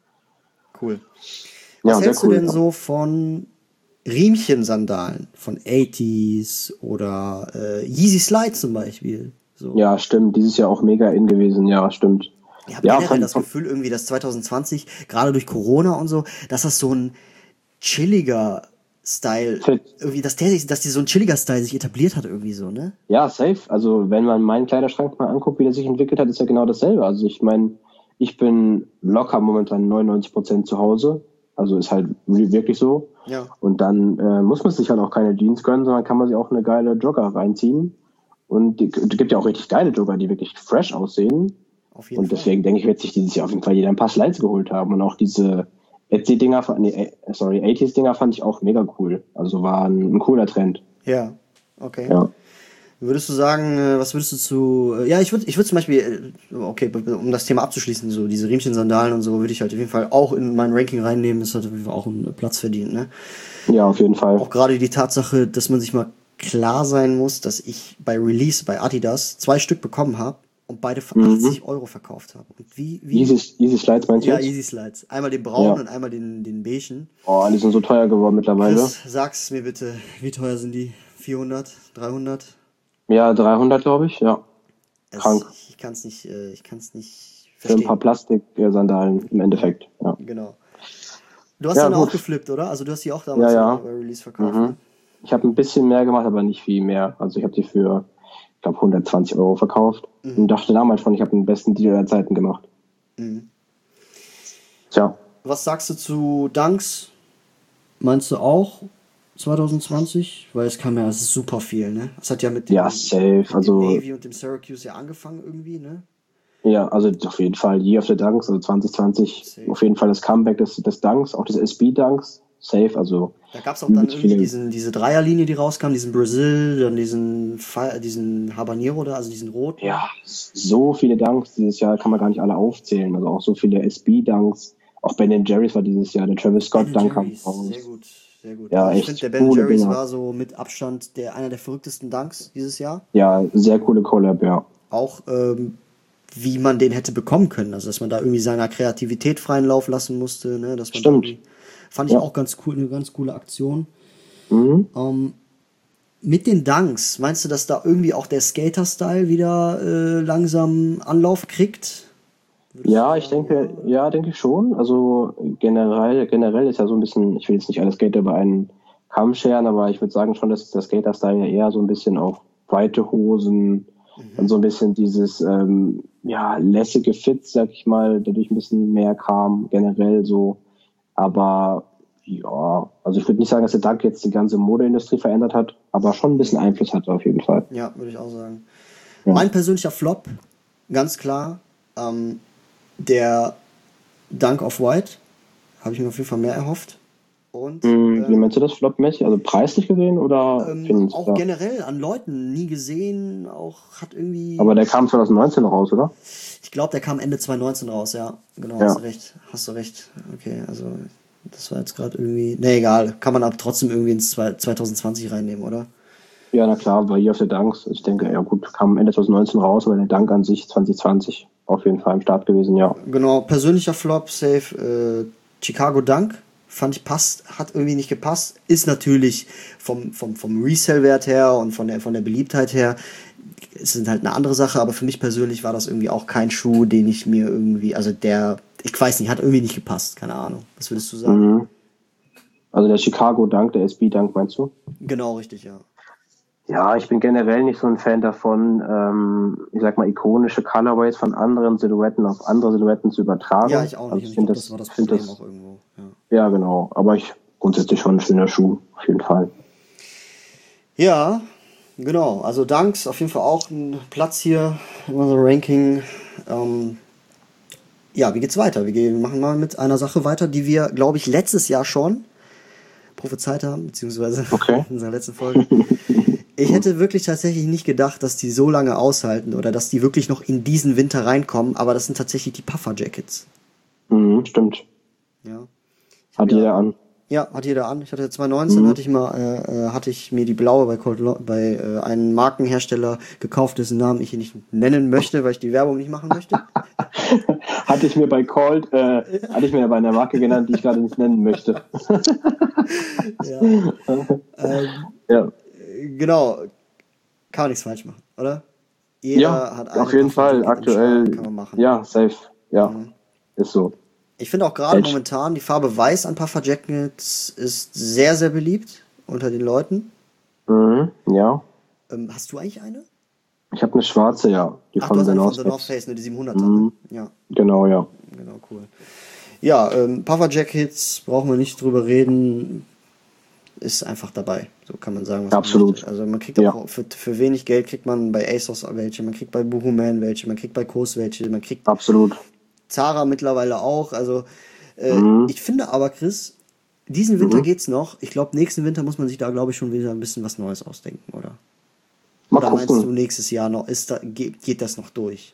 Cool. Was ja, hältst sehr cool, du denn ja. so von Riemchensandalen, von achtziger oder äh, Yeezy Slide zum Beispiel? So. Ja, stimmt. Dieses Jahr auch mega in gewesen, ja, stimmt. Ich habe ja, generell von, das Gefühl irgendwie, dass zwanzig zwanzig, gerade durch Corona und so, dass das so ein chilliger Style, Fit. irgendwie, dass der sich, dass die so ein chilliger Style sich etabliert hat irgendwie so, ne? Ja, safe. Also wenn man meinen Kleiderschrank mal anguckt, wie der sich entwickelt hat, ist ja genau dasselbe. Also ich meine, ich bin locker momentan neunundneunzig Prozent zu Hause. Also ist halt wirklich so. Ja. Und dann äh, muss man sich halt auch keine Jeans gönnen, sondern kann man sich auch eine geile Jogger reinziehen. Und es gibt ja auch richtig geile Jogger, die wirklich fresh aussehen. Auf jeden und Fall. Deswegen denke ich, wird sich dieses Jahr auf jeden Fall jeder ein paar Slides geholt haben. Und auch diese Etsy-Dinger, nee, sorry, achtziger-Dinger fand ich auch mega cool. Also war ein, ein cooler Trend. Ja, okay. Ja. Würdest du sagen, was würdest du zu, ja, ich würde ich würde zum Beispiel, okay, um das Thema abzuschließen, so diese Riemchen-Sandalen und so, würde ich halt auf jeden Fall auch in mein Ranking reinnehmen, das hat auf jeden Fall auch einen Platz verdient, ne? Ja, auf jeden Fall. Auch gerade die Tatsache, dass man sich mal klar sein muss, dass ich bei Release, bei Adidas, zwei Stück bekommen habe und beide für Mhm. achtzig Euro verkauft habe. Und wie, wie? Easy, Easy Slides meinst du Ja, jetzt? Easy Slides. Einmal den braunen Ja. und einmal den, den beigen. Oh, die sind so teuer geworden mittlerweile. Chris, sag's mir bitte, wie teuer sind die? vierhundert, dreihundert? Ja, dreihundert, glaube ich, ja. Es, Krank. Ich kann's nicht, äh, ich kann's nicht Für ein verstehen. paar Plastik-Sandalen im Endeffekt, ja. Genau. Du hast Ja, dann gut. auch geflippt, oder? Also du hast die auch damals Ja, ja. bei Release verkauft. Mhm. Ich habe ein bisschen mehr gemacht, aber nicht viel mehr. Also ich habe die für, ich glaube, hundertzwanzig Euro verkauft. Mhm. Und dachte damals schon, ich habe den besten Deal aller Zeiten gemacht. Mhm. Tja. Was sagst du zu Dunks? Meinst du auch zwanzig zwanzig? Weil es kam ja super viel, ne? Es hat ja mit dem, Ja, safe. mit Also, dem Navy und dem Syracuse ja angefangen irgendwie, ne? ja, also auf jeden Fall Year of the Dunks, also zwanzig zwanzig, Safe. auf jeden Fall das Comeback des, des Dunks, auch des S B-Dunks, safe, also. Da gab es auch dann übelst irgendwie viele- diesen, diese Dreierlinie, die rauskam, diesen Brazil, dann diesen, Fi- diesen Habanero da, also diesen roten. Ja, so viele Dunks dieses Jahr kann man gar nicht alle aufzählen, also auch so viele S B-Dunks, auch Ben Jerry's war dieses Jahr, der Travis Scott Ben Dunk kam Jerry's, raus. sehr gut, sehr gut. Ja, Also ich echt finde, der Ben coole Jerry's Dinger. war so mit Abstand der einer der verrücktesten Dunks dieses Jahr. Ja, sehr coole Collab, ja. Auch ähm, wie man den hätte bekommen können. Also dass man da irgendwie seiner Kreativität freien Lauf lassen musste. Ne? Dass man Stimmt. da irgendwie- fand ich Ja. auch ganz cool, eine ganz coole Aktion. Mhm. Ähm, mit den Dunks, meinst du, dass da irgendwie auch der Skater-Style wieder äh, langsam Anlauf kriegt? Würdest Ja, du ich sagen, denke, ja, denke ich schon. Also generell, generell ist ja so ein bisschen, ich will jetzt nicht alle Skater über einen Kamm scheren, aber ich würde sagen schon, dass der Skater-Style ja eher so ein bisschen auf weite Hosen und so ein bisschen dieses, ähm, ja, lässige Fit, sag ich mal, dadurch ein bisschen mehr kam, generell so. Aber ja, also ich würde nicht sagen, dass der Dunk jetzt die ganze Modeindustrie verändert hat, aber schon ein bisschen Einfluss hatte auf jeden Fall. Ja, würde ich auch sagen. Ja. Mein persönlicher Flop, ganz klar, ähm, der Dunk of White. Habe ich mir auf jeden Fall mehr erhofft. Und Mhm, wie ähm, meinst du das, flopmäßig? Also preislich gesehen oder ähm, findest auch du? generell an Leuten nie gesehen, auch hat irgendwie. Aber der kam zwanzig neunzehn raus, oder? Ich glaube, der kam Ende zwanzig neunzehn raus, ja. Genau, Ja. hast du recht. Hast du recht. Okay, also das war jetzt gerade irgendwie. Ne, egal. Kann man aber trotzdem irgendwie ins zwanzig zwanzig reinnehmen, oder? Ja, na klar, war hier auf der Dunks. Ich denke, ja gut, kam Ende zwanzig neunzehn raus, aber der Dunk an sich zwanzig zwanzig auf jeden Fall im Start gewesen, ja. Genau, persönlicher Flop, safe, äh, Chicago Dunk. Fand ich passt, hat irgendwie nicht gepasst. Ist natürlich vom, vom, vom Resell-Wert her und von der, von der Beliebtheit her, es sind halt eine andere Sache, aber für mich persönlich war das irgendwie auch kein Schuh, den ich mir irgendwie, also der, ich weiß nicht, hat irgendwie nicht gepasst, keine Ahnung. Was würdest du sagen? Mhm. Also der Chicago Dunk, der S B Dunk, meinst du? Genau, richtig, ja. Ja, ich bin generell nicht so ein Fan davon, ähm, ich sag mal, ikonische Colorways von anderen Silhouetten auf andere Silhouetten zu übertragen. Ja, ich auch nicht. Also Und ich ich finde glaube, das, das war das find Problem das, auch irgendwo. Ja. ja, genau. Aber ich grundsätzlich schon ein schöner Schuh, auf jeden Fall. Ja, genau. Also Dunks auf jeden Fall auch ein Platz hier in unserem Ranking. Ähm, ja, wie geht's weiter? Wir gehen, machen mal mit einer Sache weiter, die wir, glaube ich, letztes Jahr schon prophezeit haben, beziehungsweise okay. in unserer letzten Folge. Ich hätte wirklich tatsächlich nicht gedacht, dass die so lange aushalten oder dass die wirklich noch in diesen Winter reinkommen, aber das sind tatsächlich die Puffer Jackets. Mhm, stimmt. Ja. Hat ja, jeder an. Ja, hat jeder an. Ich hatte zwanzig neunzehn, mhm. hatte ich mal, äh, hatte ich mir die blaue bei Cold Lo- bei äh, einem Markenhersteller gekauft, dessen Namen ich hier nicht nennen möchte, weil ich die Werbung nicht machen möchte. hatte ich mir bei Cold, äh, hatte ich mir bei einer Marke genannt, die ich gerade nicht nennen möchte. ja. ähm, ja. Genau. Kann man nichts falsch machen, oder? Jeder ja, hat eine auf jeden Fall. Aktuell, kann man machen. Ja, safe. Ja, mhm. ist so. Ich finde auch gerade momentan die Farbe Weiß an Puffer Jackets ist sehr, sehr beliebt unter den Leuten. Mhm, ja. Ähm, hast du eigentlich eine? Ich habe eine schwarze, ja. Die Ach, von, The North, von The North Face, ne, die siebenhunderter. Mhm. Ne? Ja. Genau, ja. Genau, cool. Ja, ähm, Puffer Jackets, brauchen wir nicht drüber reden, ist einfach dabei. So kann man sagen, was Absolut. man möchte. Also man kriegt auch ja. für, für wenig Geld kriegt man bei ASOS welche, man kriegt bei Boohooman welche, man kriegt bei Kos welche, man kriegt Absolut. Zara mittlerweile auch. Also äh, mhm. ich finde aber, Chris, diesen Winter mhm. geht's noch. Ich glaube, nächsten Winter muss man sich da, glaube ich, schon wieder ein bisschen was Neues ausdenken, oder? Mal oder gucken. meinst du, nächstes Jahr noch, ist da, geht, geht das noch durch?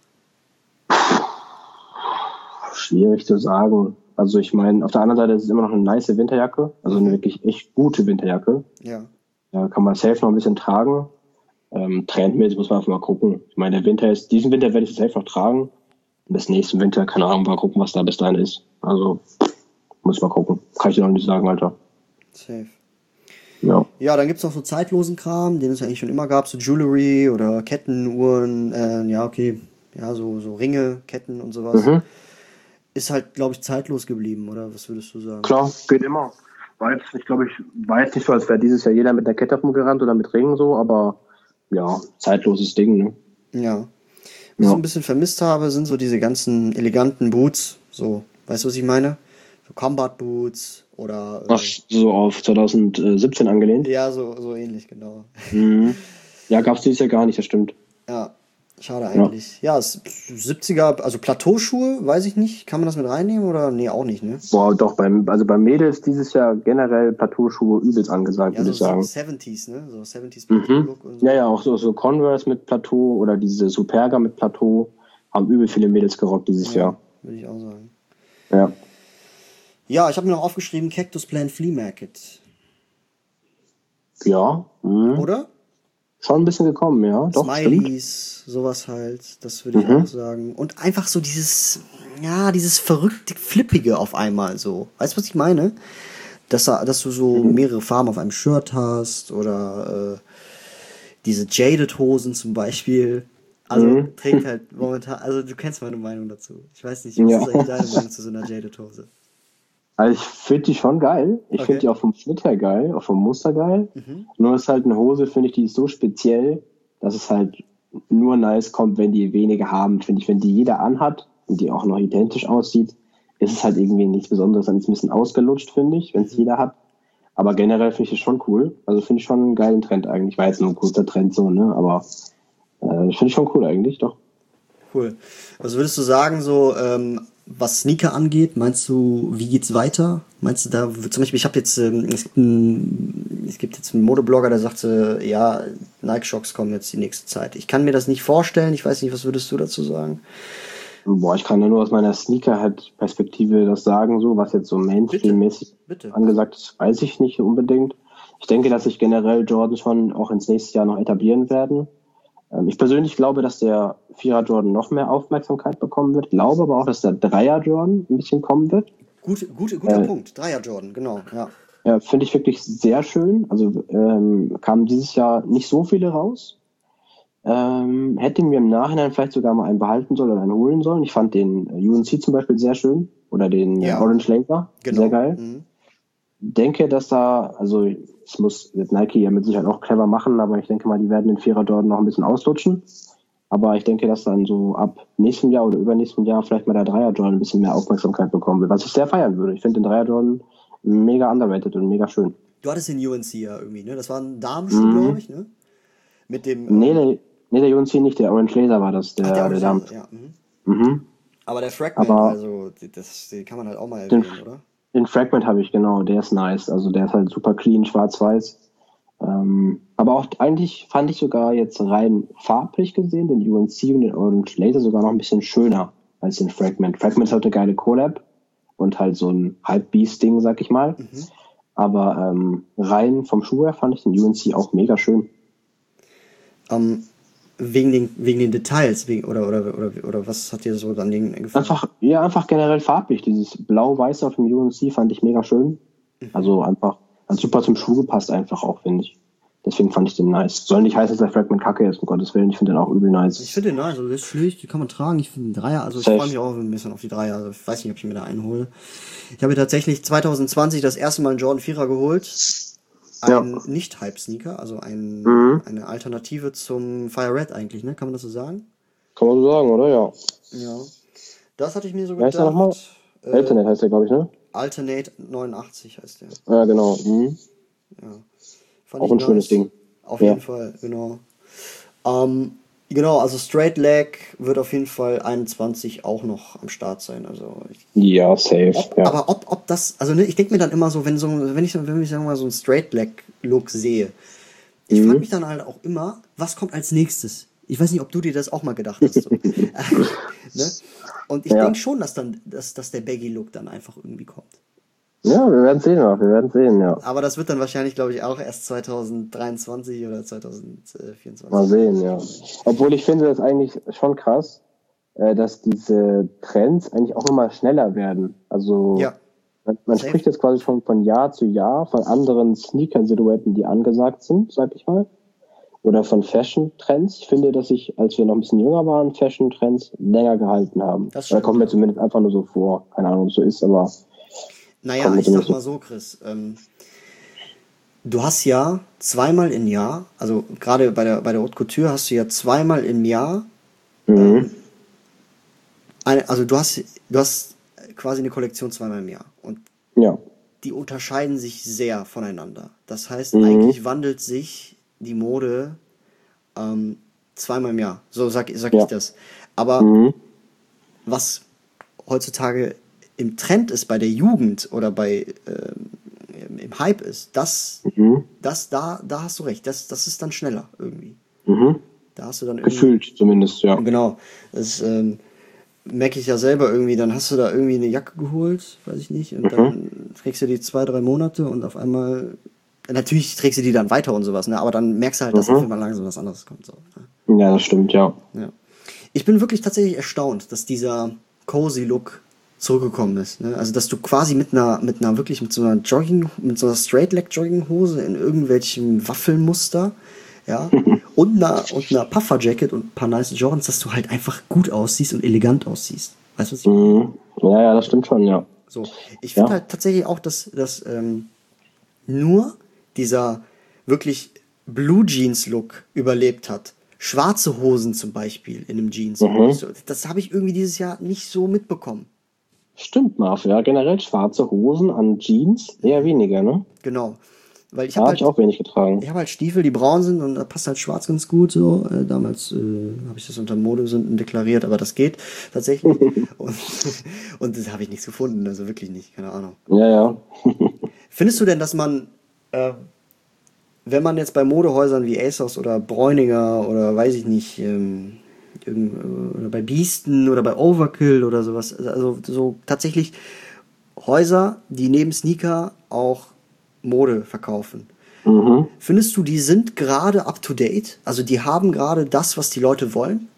Schwierig zu sagen. Also ich meine, auf der anderen Seite ist es immer noch eine nice Winterjacke, also eine wirklich echt gute Winterjacke. Ja. Da kann man safe noch ein bisschen tragen. Ähm, Trendmäßig muss man einfach mal gucken. Ich meine, der Winter ist, diesen Winter werde ich es safe noch tragen. Und bis nächsten Winter, keine Ahnung, mal gucken, was da bis dahin ist. Also, muss mal gucken. Kann ich dir noch nicht sagen, Alter. Safe. Ja. Ja, dann gibt's noch so zeitlosen Kram, den es eigentlich schon immer gab, so Jewelry oder Kettenuhren, äh, ja, okay, ja, so, so Ringe, Ketten und sowas. Mhm. Ist halt, glaube ich, zeitlos geblieben, oder? Was würdest du sagen? Klar, geht immer. War jetzt, ich glaube, ich war jetzt nicht so, als wäre dieses Jahr jeder mit der Kette rumgerannt oder mit Ringen so, aber ja, zeitloses Ding, ne? Ja. Was ja. ich so ein bisschen vermisst habe, sind so diese ganzen eleganten Boots, so, weißt du, was ich meine? So Combat Boots oder... Äh, Ach, so auf zwanzig siebzehn angelehnt? Ja, so, so ähnlich, genau. Mhm. Ja, gab's dieses Jahr gar nicht, das stimmt. Ja. Schade eigentlich. Ja, ja siebziger, also Plateauschuhe, weiß ich nicht. Kann man das mit reinnehmen oder? Nee, auch nicht, ne? Boah, doch, beim, also bei Mädels dieses Jahr generell Plateauschuhe übelst angesagt, ja, würde so ich sagen. siebziger, ne? So siebziger Plateau-Look mhm. und so. Ja, ja, auch so, so Converse mit Plateau oder diese Superga mit Plateau haben übel viele Mädels gerockt dieses ja, Jahr. Würde ich auch sagen. Ja. Ja, ich habe mir noch aufgeschrieben, Cactus Plant Flea Market. Ja. Mhm. Oder? Schon ein bisschen gekommen, ja. Doch, Smileys, stimmt. Sowas halt, das würde ich mhm. auch sagen. Und einfach so dieses, ja, dieses verrückte, flippige auf einmal so. Weißt du, was ich meine? Dass, dass du so mhm. mehrere Farben auf einem Shirt hast oder äh, diese Jaded-Hosen zum Beispiel. Also mhm. trägt halt momentan, also du kennst meine Meinung dazu. Ich weiß nicht, was ja. ist eigentlich deine Meinung zu so einer Jaded-Hose? Also ich finde die schon geil. Ich okay. finde die auch vom Schnitt her geil, auch vom Muster geil. Mhm. Nur ist halt eine Hose, finde ich, die ist so speziell, dass es halt nur nice kommt, wenn die wenige haben. Finde ich, wenn die jeder anhat und die auch noch identisch aussieht, ist es halt irgendwie nichts Besonderes. Dann ist ein bisschen ausgelutscht, finde ich, wenn es mhm. jeder hat. Aber generell finde ich es schon cool. Also finde ich schon einen geilen Trend eigentlich. War jetzt nur ein kurzer Trend so, ne? Aber äh, finde ich schon cool eigentlich, doch. Cool. Was würdest du sagen, so, ähm, was Sneaker angeht, meinst du, wie geht's weiter? Meinst du da, zum Beispiel, ich habe jetzt, ähm, es, gibt ein, es gibt jetzt einen Modeblogger, der sagte, ja, Nike-Shocks kommen jetzt die nächste Zeit. Ich kann mir das nicht vorstellen, ich weiß nicht, was würdest du dazu sagen? Boah, ich kann ja nur aus meiner Sneaker-Perspektive das sagen, so, was jetzt so Mainstream-mäßig angesagt ist, weiß ich nicht unbedingt. Ich denke, dass sich generell Jordan schon auch ins nächste Jahr noch etablieren werden. Ich persönlich glaube, dass der Vierer Jordan noch mehr Aufmerksamkeit bekommen wird. Glaube aber auch, dass der Dreier Jordan ein bisschen kommen wird. Gut, gut, guter äh, Punkt. Dreier Jordan, genau. Ja, ja finde ich wirklich sehr schön. Also ähm, kamen dieses Jahr nicht so viele raus. Ähm, hätte mir im Nachhinein vielleicht sogar mal einen behalten sollen oder einen holen sollen. Ich fand den U N C zum Beispiel sehr schön. Oder den ja. Orange Laser. Genau. Sehr geil. Mhm. Denke, dass da, also es muss wird Nike ja mit Sicherheit auch clever machen, aber ich denke mal, die werden den Vierer dort noch ein bisschen auslutschen. Aber ich denke, dass dann so ab nächstem Jahr oder übernächstem Jahr vielleicht mal der Dreier Jordan ein bisschen mehr Aufmerksamkeit bekommen wird, was ich sehr feiern würde. Ich finde den Dreier Jordan mega underrated und mega schön. Du hattest den U N C ja irgendwie, ne? Das war ein Damenschuh, mhm. glaube ich, ne? Mit dem... Nee, ähm, nee, nee, der U N C nicht, der Orange Laser war das, der, Ach, der, der Damen. Ja. Mhm. Mhm. Aber der Fragment, Aber also das, den kann man halt auch mal erwähnen, den, oder? den Fragment habe ich, genau, der ist nice. Also der ist halt super clean, schwarz-weiß. Ähm, aber auch eigentlich fand ich sogar jetzt rein farblich gesehen den U N C und den Orange Laser sogar noch ein bisschen schöner als den Fragment. Fragment ist halt eine geile Collab und halt so ein Hype-Beast-Ding, sag ich mal. Mhm. Aber ähm, rein vom Schuh her fand ich den U N C auch mega schön. Ähm, wegen den, wegen den Details, wegen, oder, oder, oder, oder was hat dir so an denen gefallen? Einfach, ja, einfach generell farblich. Dieses Blau-Weiß auf dem U N C fand ich mega schön. Mhm. Also einfach, hat super zum Schuh gepasst einfach auch, finde ich. Deswegen fand ich den nice. Soll nicht heißen, dass der Fragment kacke ist, um Gottes Willen. Ich finde den auch übel nice. Ich finde den nice, also der ist schlicht, die kann man tragen. Ich finde den Dreier, also ich Safe. freue mich auch ein bisschen auf die Dreier. Also ich weiß nicht, ob ich mir da einen hole. Ich habe mir tatsächlich zwanzig zwanzig das erste Mal einen Jordan Vierer geholt. Ein Ja. Nicht-Hype-Sneaker, also ein, Mhm. eine Alternative zum Fire Red eigentlich, ne? Kann man das so sagen? Kann man so sagen, oder? Ja. Ja. Das hatte ich mir so Wer heißt der nochmal? gedacht. Äh, Alternate heißt der, glaube ich, ne? Alternate neunundachtzig heißt der. Ja, genau. Mhm. Ja. Fand Auch ich ein schönes Ding. Auf Ja. jeden Fall, genau. Ähm, genau, also Straight Leg wird auf jeden Fall einundzwanzig auch noch am Start sein. Also ich, Ja, safe. ob, Ja. aber ob, ob das, also ne, ich denke mir dann immer so, wenn so, wenn ich, wenn ich sagen wir mal so einen Straight Leg Look sehe, ich Mhm. frage mich dann halt auch immer, was kommt als nächstes? Ich weiß nicht, ob du dir das auch mal gedacht hast. So. Ne? Und ich Ja. denke schon, dass dann, dass, dass der Baggy Look dann einfach irgendwie kommt. Ja, wir werden sehen, wir werden sehen, ja. Aber das wird dann wahrscheinlich, glaube ich, auch erst zwanzig dreiundzwanzig oder zwanzig vierundzwanzig. Mal sehen, ja. Obwohl ich finde das eigentlich schon krass, äh, dass diese Trends eigentlich auch immer schneller werden. Also Ja. man, man Safe. spricht jetzt quasi schon von Jahr zu Jahr von anderen Sneaker-Silhouetten, die angesagt sind, sag ich mal. Oder von Fashion-Trends. Ich finde, dass sich, als wir noch ein bisschen jünger waren, Fashion-Trends länger gehalten haben. Das Da stimmt, kommt mir ja. zumindest einfach nur so vor. Keine Ahnung, ob es so ist, aber Naja, kommt mir ich sag zumindest mal so, Chris. Ähm, du hast ja zweimal im Jahr, also gerade bei der, bei der Haute Couture hast du ja zweimal im Jahr, Mhm. eine, also du hast, du hast quasi eine Kollektion zweimal im Jahr. Und Ja. die unterscheiden sich sehr voneinander. Das heißt, Mhm. eigentlich wandelt sich die Mode ähm, zweimal im Jahr. So sag, sag Ja. ich das. Aber Mhm. was heutzutage im Trend ist bei der Jugend oder bei ähm, im, im Hype ist, das, Mhm. das da, da hast du recht. Das, das ist dann schneller irgendwie. Mhm. Da hast du dann irgendwie. Gefühlt zumindest, ja. Genau. Das ähm, merke ich ja selber irgendwie. Dann hast du da irgendwie eine Jacke geholt, weiß ich nicht, und Mhm. dann trägst du die zwei, drei Monate und auf einmal. Natürlich trägst du die dann weiter und sowas, ne? Aber dann merkst du halt, dass Mhm. auf einmal langsam was anderes kommt. So, ne? Ja, das stimmt, ja. Ja. Ich bin wirklich tatsächlich erstaunt, dass dieser cozy Look zurückgekommen ist. Ne? Also dass du quasi mit einer, mit einer wirklich mit so einer Jogging, mit so einer Straight Leg Jogginghose in irgendwelchem Waffelmuster, ja, und einer und einer Puffer Jacket und ein paar nice Jordans, dass du halt einfach gut aussiehst und elegant aussiehst. Weißt du, was ich meine? Mhm. Ja, ja, das stimmt schon, ja. So. Ich finde Ja. halt tatsächlich auch, dass, dass ähm, nur dieser wirklich Blue Jeans Look überlebt hat. Schwarze Hosen zum Beispiel in einem Jeans. Mhm. So, das habe ich irgendwie dieses Jahr nicht so mitbekommen. Stimmt, Marv, ja. Generell schwarze Hosen an Jeans eher weniger, ne? Genau. Weil ich Da habe habe halt, ich auch wenig getragen. ich hab halt Stiefel, die braun sind und da passt halt schwarz ganz gut. So. Äh, damals äh, habe ich das unter Modesünden deklariert, aber das geht tatsächlich. und, und das habe ich nichts gefunden, also wirklich nicht, keine Ahnung. Ja, ja. Findest du denn, dass man, äh, wenn man jetzt bei Modehäusern wie ASOS oder Bräuninger oder weiß ich nicht, ähm, irgend- oder bei Biesten oder bei Overkill oder sowas, also so tatsächlich Häuser, die neben Sneaker auch Mode verkaufen. Mhm. Findest du, die sind gerade up to date? Also die haben gerade das, was die Leute wollen?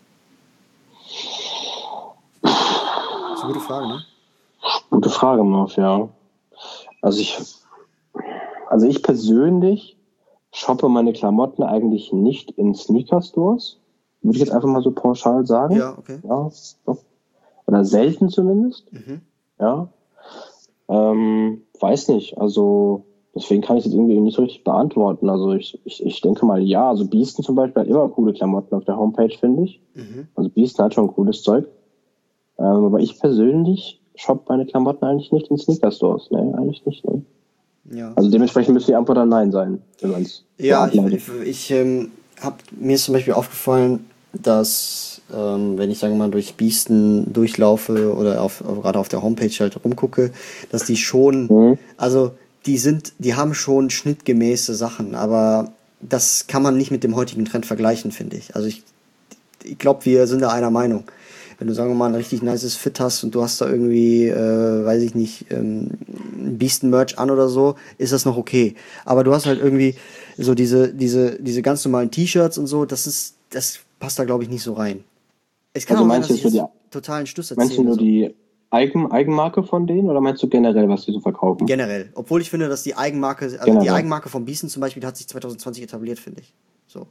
Das ist eine gute Frage, ne? Gute Frage, Marv, ja. Also ich, also ich persönlich shoppe meine Klamotten eigentlich nicht in Sneaker-Stores. Würde ich jetzt einfach mal so pauschal sagen. Ja, okay. Ja, so. Oder selten zumindest. Mhm. Ja. Ähm, weiß nicht. Also deswegen kann ich das irgendwie nicht so richtig beantworten. Also ich, ich, ich denke mal, ja. Also Biesten zum Beispiel hat immer coole Klamotten auf der Homepage, finde ich. Mhm. Also Biesten hat schon cooles Zeug. Ähm, aber ich persönlich shoppe meine Klamotten eigentlich nicht in Sneaker-Stores. Ne, eigentlich nicht. Ne? Ja. Also dementsprechend müsste die Antwort dann Nein sein, wenn man es Ja, so ich, ableitet. ich, ich ähm, hab, mir ist zum Beispiel aufgefallen, dass, ähm, wenn ich, sagen wir mal, durch Biesten durchlaufe oder auf, auf, gerade auf der Homepage halt rumgucke, dass die schon, mhm. also die sind, die haben schon schnittgemäße Sachen, aber das kann man nicht mit dem heutigen Trend vergleichen, finde ich. Also ich, ich glaube, wir sind da einer Meinung. Wenn du, sagen wir mal, ein richtig nices Fit hast und du hast da irgendwie, äh, weiß ich nicht, ähm, Biesten-Merch an oder so, ist das noch okay. Aber du hast halt irgendwie so diese, diese, diese ganz normalen T-Shirts und so, das ist, das passt da, glaube ich, nicht so rein. Es kann also auch sein, dass ich die, totalen Stuss erzähle. Meinst du nur so. die Eigen, Eigenmarke von denen oder meinst du generell, was die so verkaufen? Generell. Obwohl ich finde, dass die Eigenmarke, also generell. die Eigenmarke von Biesten zum Beispiel, hat sich zwanzig zwanzig etabliert, finde ich. So.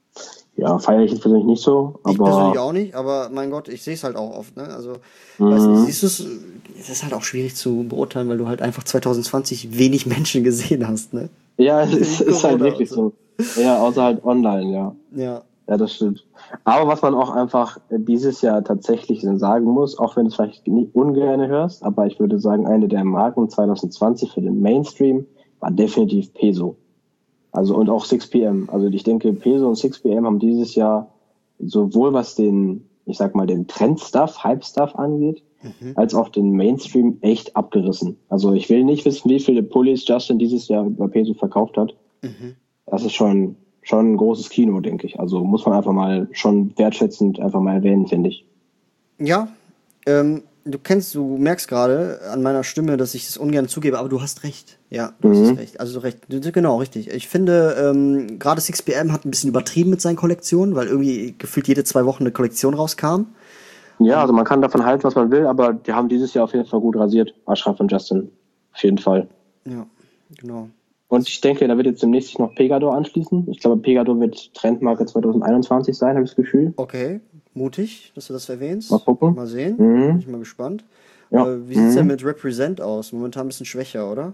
Ja, feiere ich jetzt persönlich nicht so. Aber ich persönlich auch nicht, aber mein Gott, ich sehe es halt auch oft, ne? Also, mhm. weiß nicht, siehst du es, es ist halt auch schwierig zu beurteilen, weil du halt einfach zwanzig zwanzig wenig Menschen gesehen hast, ne? Ja, es ist, ist halt wirklich so. so. Ja, außer halt online, ja. Ja. Ja, das stimmt. Aber was man auch einfach dieses Jahr tatsächlich sagen muss, auch wenn du es vielleicht nicht ungern hörst, aber ich würde sagen, eine der Marken zwanzig zwanzig für den Mainstream war definitiv Peso. Also und auch six P M. Also ich denke, Peso und six P M haben dieses Jahr sowohl was den, ich sag mal, den Trend-Stuff, Hype-Stuff angeht, mhm. als auch den Mainstream echt abgerissen. Also ich will nicht wissen, wie viele Pullis Justin dieses Jahr bei Peso verkauft hat. Mhm. Das ist schon, schon ein großes Kino, denke ich. Also muss man einfach mal schon wertschätzend einfach mal erwähnen, finde ich. Ja, ähm, du kennst, du merkst gerade an meiner Stimme, dass ich es ungern zugebe, aber du hast recht. Ja, du mhm. hast recht. Also recht. Genau, richtig. Ich finde, ähm, gerade six P M hat ein bisschen übertrieben mit seinen Kollektionen, weil irgendwie gefühlt jede zwei Wochen eine Kollektion rauskam. Ja, also man kann davon halten, was man will, aber die haben dieses Jahr auf jeden Fall gut rasiert. Ashraf und Justin. Auf jeden Fall. Ja, genau. Und ich denke, da wird jetzt demnächst noch Pegador anschließen. Ich glaube, Pegador wird Trendmarke zwanzig einundzwanzig sein, habe ich das Gefühl. Okay, mutig, dass du das erwähnst. Mal gucken. Mal sehen. Mhm. Bin ich mal gespannt. Ja. Äh, wie sieht es mhm. denn mit Represent aus? Momentan ein bisschen schwächer, oder?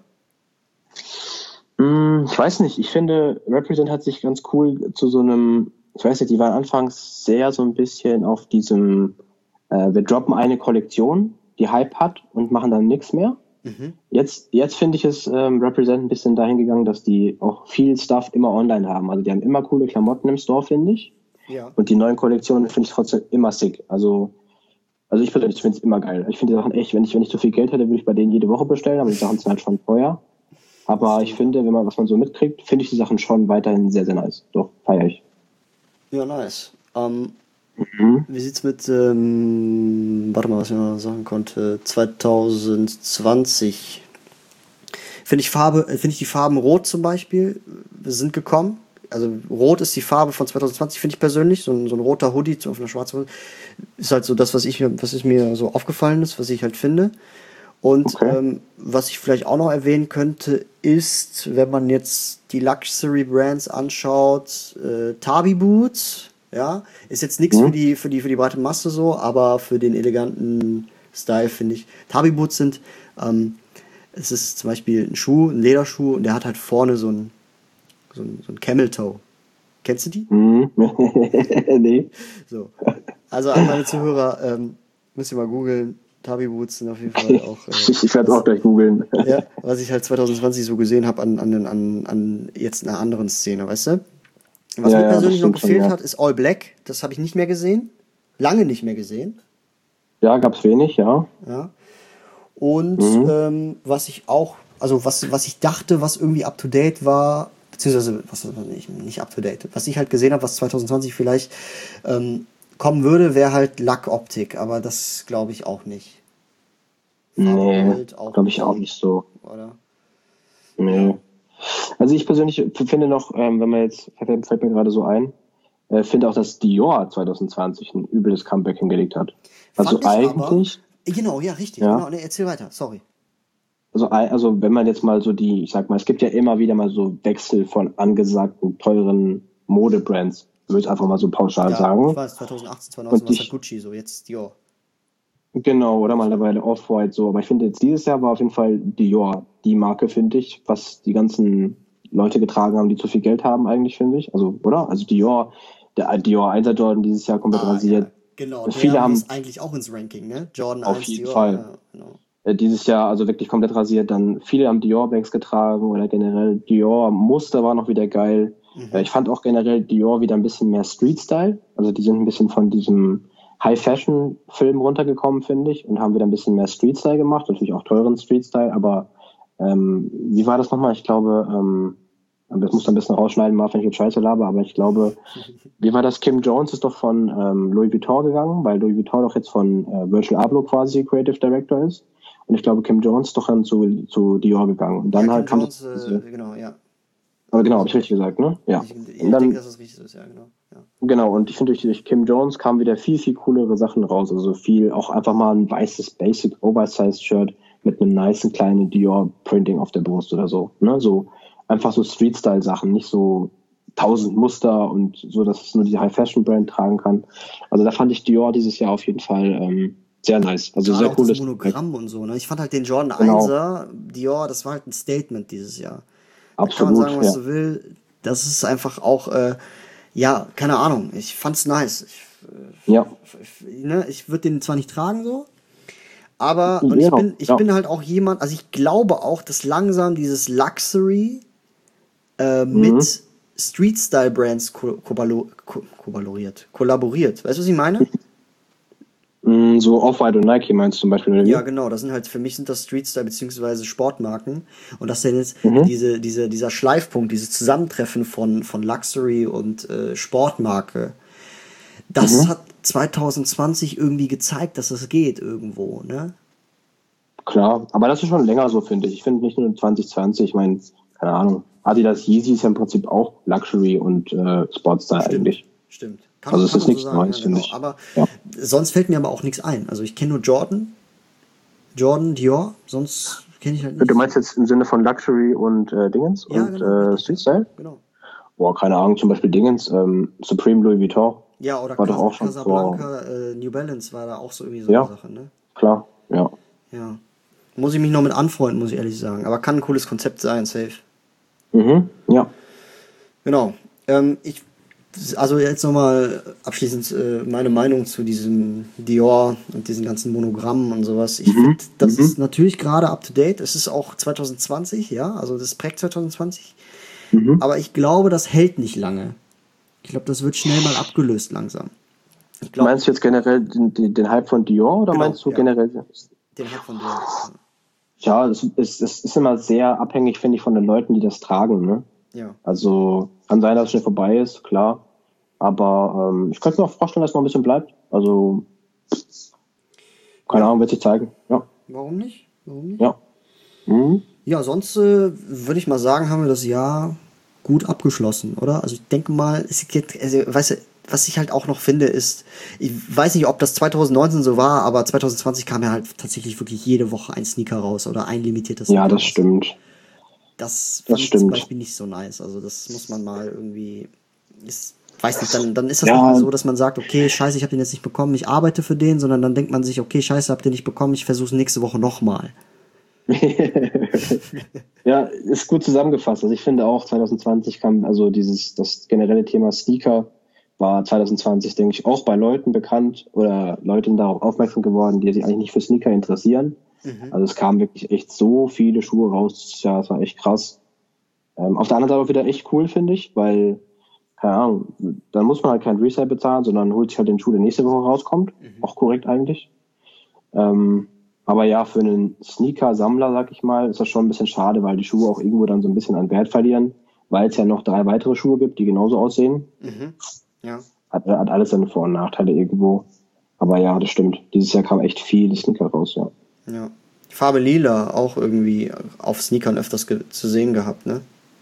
Ich weiß nicht. Ich finde, Represent hat sich ganz cool zu so einem, ich weiß nicht, die waren anfangs sehr so ein bisschen auf diesem, äh, wir droppen eine Kollektion, die Hype hat und machen dann nichts mehr. Mhm. Jetzt, jetzt finde ich es ähm, Represent ein bisschen dahin gegangen, dass die auch viel Stuff immer online haben. Also die haben immer coole Klamotten im Store, finde ich. Ja. Und die neuen Kollektionen finde ich trotzdem immer sick. Also, also ich persönlich finde es immer geil. Ich finde die Sachen echt, wenn ich, wenn ich so viel Geld hätte, würde ich bei denen jede Woche bestellen, aber die Sachen sind halt schon teuer. Aber ich finde, wenn man, was man so mitkriegt, finde ich die Sachen schon weiterhin sehr, sehr nice. Doch, feiere ich. Ja, nice. Um, mhm. Wie sieht's mit, ähm, warte mal, was ich noch sagen konnte, zwanzig zwanzig finde ich Farbe, finde ich die Farben Rot zum Beispiel sind gekommen. Also Rot ist die Farbe von zwanzig zwanzig, finde ich persönlich. So ein, so ein roter Hoodie auf einer schwarzen Hose ist halt so das, was ich, was ist mir so aufgefallen ist, was ich halt finde. Und okay. ähm, was ich vielleicht auch noch erwähnen könnte, ist, wenn man jetzt die Luxury Brands anschaut, äh, Tabi Boots, ja, ist jetzt nichts mhm. für die für die für die breite Masse so, aber für den eleganten Style finde ich. Tabi Boots sind, ähm, es ist zum Beispiel ein Schuh, ein Lederschuh und der hat halt vorne so ein so ein, so ein Camel Toe. Kennst du die? Mhm. Nee. So, also an meine Zuhörer, ähm, müsst ihr mal googeln. Tabi Boots sind auf jeden Fall auch. Äh, ich werde auch gleich googeln. Ja, was ich halt zwanzig zwanzig so gesehen habe an, an, an, an jetzt einer anderen Szene, weißt du? Was ja, mir persönlich ja, noch gefehlt schon, ja. hat, ist All Black. Das habe ich nicht mehr gesehen. Lange nicht mehr gesehen. Ja, gab's wenig, ja. Ja. Und mhm. ähm, was ich auch, also was, was ich dachte, was irgendwie up to date war, beziehungsweise was nicht, nicht up to date, was ich halt gesehen habe, was zwanzig zwanzig vielleicht ähm, kommen würde, wäre halt Lackoptik, aber das glaube ich auch nicht. Nee, glaube ich auch nicht so. Oder? Nee. Also ich persönlich finde noch, ähm, wenn man jetzt, fällt mir gerade so ein, äh, finde auch, dass Dior zwanzig zwanzig ein übles Comeback hingelegt hat. Also eigentlich... Aber, genau, ja, richtig. Ja. Genau, nee, erzähl weiter, sorry. Also, also wenn man jetzt mal so die, ich sag mal, es gibt ja immer wieder mal so Wechsel von angesagten, teuren Modebrands, würde ich einfach mal so pauschal ja, sagen. Ich weiß, zwanzig achtzehn, zwanzig neunzehn war es halt Gucci, so jetzt Dior. Genau, oder mal dabei Off-White so. Aber ich finde jetzt dieses Jahr war auf jeden Fall Dior die Marke, finde ich, was die ganzen Leute getragen haben, die zu viel Geld haben eigentlich, finde ich. Also, oder? Also Dior, der Dior eins Jordan dieses Jahr komplett ah, rasiert. Ja. Genau, viele der haben muss eigentlich auch ins Ranking, ne? Jordan auf eins, jeden Dior. Fall. Ja, genau. äh, dieses Jahr also wirklich komplett rasiert. Dann viele haben Dior-Banks getragen oder generell Dior-Muster war noch wieder geil. Mhm. Ich fand auch generell Dior wieder ein bisschen mehr Street-Style. Also die sind ein bisschen von diesem High-Fashion-Film runtergekommen, finde ich, und haben wieder ein bisschen mehr Street-Style gemacht. Natürlich auch teuren Street-Style, aber ähm, wie war das nochmal? Ich glaube, ähm, das muss ein bisschen rausschneiden, Marv, wenn ich jetzt Scheiße laber, aber ich glaube, wie war das? Kim Jones ist doch von ähm, Louis Vuitton gegangen, weil Louis Vuitton doch jetzt von äh, Virgil Abloh quasi Creative Director ist. Und ich glaube, Kim Jones ist doch dann zu, zu Dior gegangen. Und dann ja, halt Kim kam Jones, das. äh, genau, ja. Aber genau, habe ich richtig gesagt, ne? Ja. Ich, ich und dann, denke, dass das richtig ist, ja, genau. Ja. Genau, und ich finde, durch, durch Kim Jones kamen wieder viel, viel coolere Sachen raus. Also viel, auch einfach mal ein weißes Basic Oversized Shirt mit einem nicen kleinen Dior-Printing auf der Brust oder so. Ne? So einfach so Street-Style-Sachen, nicht so tausend Muster und so, dass es nur die High-Fashion-Brand tragen kann. Also da fand ich Dior dieses Jahr auf jeden Fall ähm, sehr nice. Also Gerade sehr auch cooles. das Monogramm und so, ne? Ich fand halt den Jordan Genau. Einser, Dior, das war halt ein Statement dieses Jahr. Absolut, da kann man sagen, was ja. du willst. Das ist einfach auch, äh, ja, keine Ahnung. Ich fand's nice. Ich, Ja. ich, ne, ich würde den zwar nicht tragen so, aber Ja, und ich bin, ich ja. bin halt auch jemand, also ich glaube auch, dass langsam dieses Luxury äh, Mhm. mit Street-Style-Brands ko ko kollaboriert. Kollaboriert. Weißt du, was ich meine? Mm, So Off-White und Nike meinst du zum Beispiel, oder wie? Ja, genau, das sind halt, für mich sind das Street-Style beziehungsweise Sportmarken. Und das ist ja jetzt Mhm. diese, diese, dieser Schleifpunkt, dieses Zusammentreffen von, von Luxury und äh, Sportmarke. Das Mhm. hat zwanzig zwanzig irgendwie gezeigt, dass es geht irgendwo, ne? Klar, aber das ist schon länger so, finde ich. Ich finde nicht nur in zwanzig zwanzig, ich meine, keine Ahnung, Adidas Yeezy ist ja im Prinzip auch Luxury und äh, Sportstyle eigentlich. Stimmt. Kann, Also es kann ist man nichts so sagen, Neues, ja, finde genau. ich. Aber Ja. sonst fällt mir aber auch nichts ein. Also ich kenne nur Jordan, Jordan, Dior, sonst kenne ich halt Du nichts. meinst jetzt im Sinne von Luxury und äh, Dingens Ja, und genau, äh, richtig, Street-Style? Genau. Boah, keine Ahnung, zum Beispiel Dingens, ähm, Supreme Louis Vuitton Ja, oder war doch Cas auch schon vor, Casablanca, äh, New Balance war da auch so irgendwie so ja, eine Sache, ne? klar, ja. Ja. Muss ich mich noch mit anfreunden, muss ich ehrlich sagen. Aber kann ein cooles Konzept sein, safe. Mhm, ja. Genau. Ähm, ich, also jetzt nochmal abschließend äh, meine Meinung zu diesem Dior und diesen ganzen Monogrammen und sowas. Ich Mhm, finde, das mhm. ist natürlich gerade up to date. Es ist auch zwanzig zwanzig, ja, also das prägt zwanzig zwanzig. Mhm. Aber ich glaube, das hält nicht lange. Ich glaube, das wird schnell mal abgelöst langsam. Ich glaube, Meinst du jetzt generell den, den, den Hype von Dior oder Genau, meinst du ja. generell? den Hype von Dior. Ja, es ist, es ist immer sehr abhängig, finde ich, von den Leuten, die das tragen, ne? Ja. Also kann sein, dass es schnell vorbei ist, klar. Aber ähm, ich könnte mir auch vorstellen, dass es noch ein bisschen bleibt. Also, keine Ja. Ahnung, wird sich zeigen. Ja. Warum nicht? Warum nicht? Ja. Mhm. Ja, sonst äh, würde ich mal sagen, haben wir das Jahr gut abgeschlossen, oder? Also ich denke mal, es geht, also, weißt du, was ich halt auch noch finde, ist, ich weiß nicht, ob das zwanzig neunzehn so war, aber zwanzig zwanzig kam ja halt tatsächlich wirklich jede Woche ein Sneaker raus oder ein limitiertes Sneaker Ja, das raus. stimmt. Das fand Das ich zum stimmt. Beispiel nicht so nice. Also das muss man mal irgendwie, ist, weiß nicht, dann, dann ist das Ja. nicht mehr so, dass man sagt, okay, scheiße, ich habe den jetzt nicht bekommen, ich arbeite für den, sondern dann denkt man sich, okay, scheiße, hab den nicht bekommen, ich versuche nächste Woche nochmal. Ja, ist gut zusammengefasst. Also ich finde auch zwanzig zwanzig kam, also dieses, das generelle Thema Sneaker war zwanzig zwanzig, denke ich, auch bei Leuten bekannt oder Leuten darauf aufmerksam geworden, die sich eigentlich nicht für Sneaker interessieren. Mhm. Also es kamen wirklich echt so viele Schuhe raus. Ja, es war echt krass. Ähm, auf der anderen Seite auch wieder echt cool, finde ich, weil, keine Ahnung, dann muss man halt kein Resale bezahlen, sondern holt sich halt den Schuh, der nächste Woche rauskommt. Mhm. Auch korrekt eigentlich. Ähm, aber ja, für einen Sneaker-Sammler, sag ich mal, ist das schon ein bisschen schade, weil die Schuhe auch irgendwo dann so ein bisschen an Wert verlieren, weil es ja noch drei weitere Schuhe gibt, die genauso aussehen. Mhm. Ja. Hat, hat alles seine Vor- und Nachteile irgendwo. Aber ja, das stimmt. Dieses Jahr kam echt viele Sneaker raus, ja. Ja. Die Farbe Lila auch irgendwie auf Sneakern öfters ge- zu sehen gehabt, ne?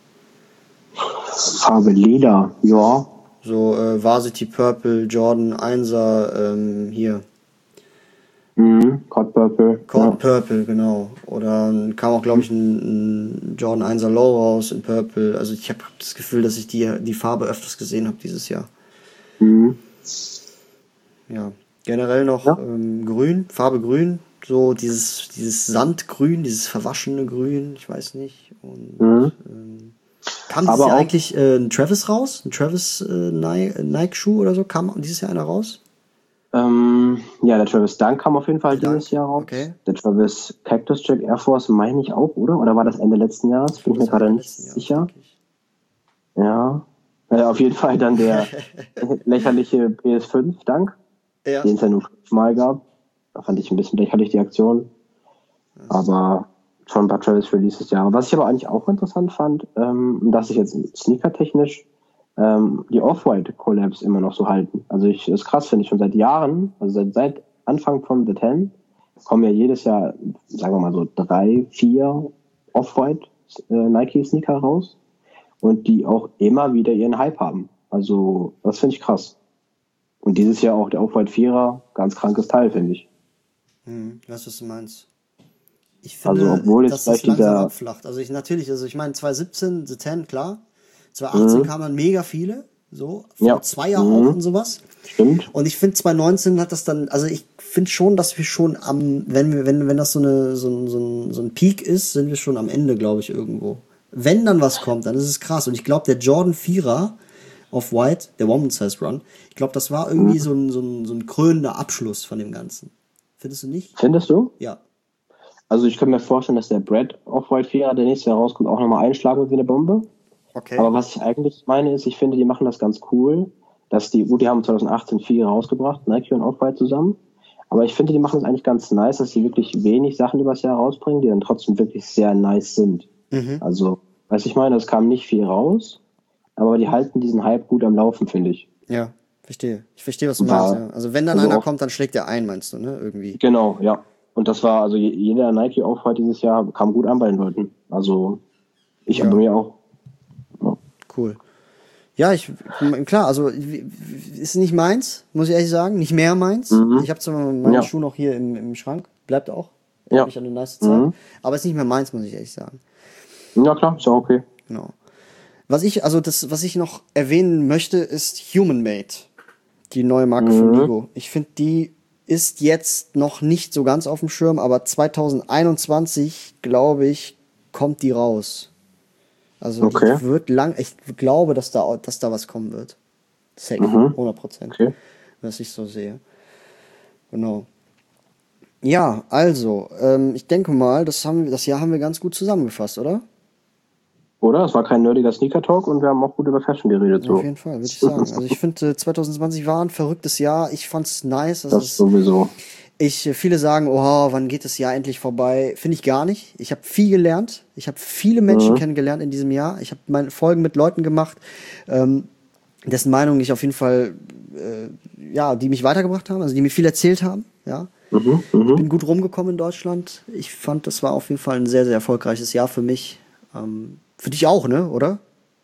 Farbe Lila, ja. So äh, Varsity Purple, Jordan Einser, ähm, hier. Mhm. Cod Purple. Code Ja. Purple, genau. Oder ähm, kam auch, glaube ich, ein, ein Jordan Einser Low raus in Purple. Also ich habe das Gefühl, dass ich die, die Farbe öfters gesehen habe dieses Jahr. Mhm. Ja. Generell noch Ja. ähm, Grün, Farbe Grün. So dieses, dieses Sandgrün, dieses verwaschene Grün, ich weiß nicht. Und Mhm. ähm, kam dieses Aber Jahr auch- eigentlich äh, ein Travis raus? Ein Travis äh, Nike, Nike-Schuh oder so? Kam dieses Jahr einer raus? Ähm, ja, der Travis Dunk kam auf jeden Fall Der Dunk, dieses Jahr raus. okay. Der Travis Cactus Jack Air Force meine ich auch, oder? Oder war das Ende letzten Jahres? Bin ich mir Das war gerade im nicht letzten Jahr, sicher. denke ich. Ja. Äh, auf jeden Fall dann der lächerliche P S fünf Dank, Ja. den es ja nur fünfmal gab. Da fand ich ein bisschen lächerlich die Aktion. Aber schon ein paar Travis Releases, ja. Was ich aber eigentlich auch interessant fand, ähm, dass sich jetzt sneakertechnisch ähm, die Off-White-Collabs immer noch so halten. Also ich, das ist krass, finde ich, schon seit Jahren, also seit, seit Anfang von The Ten, kommen ja jedes Jahr, sagen wir mal so, drei, vier Off-White äh, Nike-Sneaker raus und die auch immer wieder ihren Hype haben. Also das finde ich krass. Und dieses Jahr auch der Off-White Vierer, ganz krankes Teil, finde ich. Hm, weißt du, was du meinst? Ich finde, Also, obwohl jetzt dass das vielleicht langsam dieser- abflacht. Also ich natürlich, also ich meine zwanzig siebzehn, The Ten, klar. zwanzig achtzehn Mhm. kamen dann mega viele, so. Vor Ja. zwei Jahren Mhm. auch und sowas. Stimmt. Und ich finde, zwanzig neunzehn hat das dann, also ich finde schon, dass wir schon am, wenn wir, wenn, wenn das so eine, so ein, so ein, so ein Peak ist, sind wir schon am Ende, glaube ich, irgendwo. Wenn dann was kommt, dann ist es krass. Und ich glaube, der Jordan Vierer auf White, der Woman's Size Run, ich glaube, das war irgendwie Mhm. so ein, so ein, so ein krönender Abschluss von dem Ganzen. Findest du nicht? Findest du? Ja. Also ich könnte mir vorstellen, dass der Brad Off-White Vierer, der nächstes Jahr rauskommt, auch nochmal einschlagen wird wie eine Bombe. Okay. Aber was ich eigentlich meine ist, ich finde, die machen das ganz cool, dass die, gut, die haben zwanzig achtzehn Vierer rausgebracht, Nike und Off-White zusammen. Aber ich finde, die machen das eigentlich ganz nice, dass sie wirklich wenig Sachen übers Jahr rausbringen, die dann trotzdem wirklich sehr nice sind. Mhm. Also, was ich meine, es kam nicht viel raus, aber die halten diesen Hype gut am Laufen, finde ich. Ja, verstehe. Ich verstehe, was du War- meinst. Ja. Also wenn dann also einer auch- kommt, dann schlägt er ein, meinst du, ne? Irgendwie. Genau, ja. Und das war, also je- jeder Nike Off-White dieses Jahr kam gut an bei den Leuten. Also, ich Ja. habe mir auch. Cool. Ja, ich, klar, also w- w- ist nicht meins, muss ich ehrlich sagen, nicht mehr meins. Mhm. Ich habe zwar meinen Ja. Schuh noch hier im, im Schrank, bleibt auch. Ja. Hab ich eine nice Zeit. Mhm. Aber ist nicht mehr meins, muss ich ehrlich sagen. Ja, klar, ist ja okay. Genau. Was ich, also das, was ich noch erwähnen möchte, ist Human Made. Die neue Marke von Mhm. Nigo. Ich finde, die ist jetzt noch nicht so ganz auf dem Schirm, aber zwanzig einundzwanzig, glaube ich, kommt die raus. Also Okay. die wird lang, ich glaube, dass da, dass da was kommen wird. Safe, Mhm. hundert Prozent. Okay. Was ich so sehe. Genau. Ja, also, ähm, ich denke mal, das, haben, wir- das Jahr haben wir ganz gut zusammengefasst, oder? Oder? Es war kein nerdiger Sneaker-Talk und wir haben auch gut über Fashion geredet. So. Auf jeden Fall, würde ich sagen. Also ich finde, äh, zwanzig zwanzig war ein verrücktes Jahr. Ich fand's nice. Das Das ist, sowieso. ich, äh, viele sagen, oh, wann geht das Jahr endlich vorbei? Finde ich gar nicht. Ich habe viel gelernt. Ich habe viele Menschen Mhm. kennengelernt in diesem Jahr. Ich habe meine Folgen mit Leuten gemacht, ähm, dessen Meinung ich auf jeden Fall, äh, ja, die mich weitergebracht haben, also die mir viel erzählt haben, ja. Mhm, mhm. Bin gut rumgekommen in Deutschland. Ich fand, das war auf jeden Fall ein sehr, sehr erfolgreiches Jahr für mich. Ähm, für dich auch, ne, oder?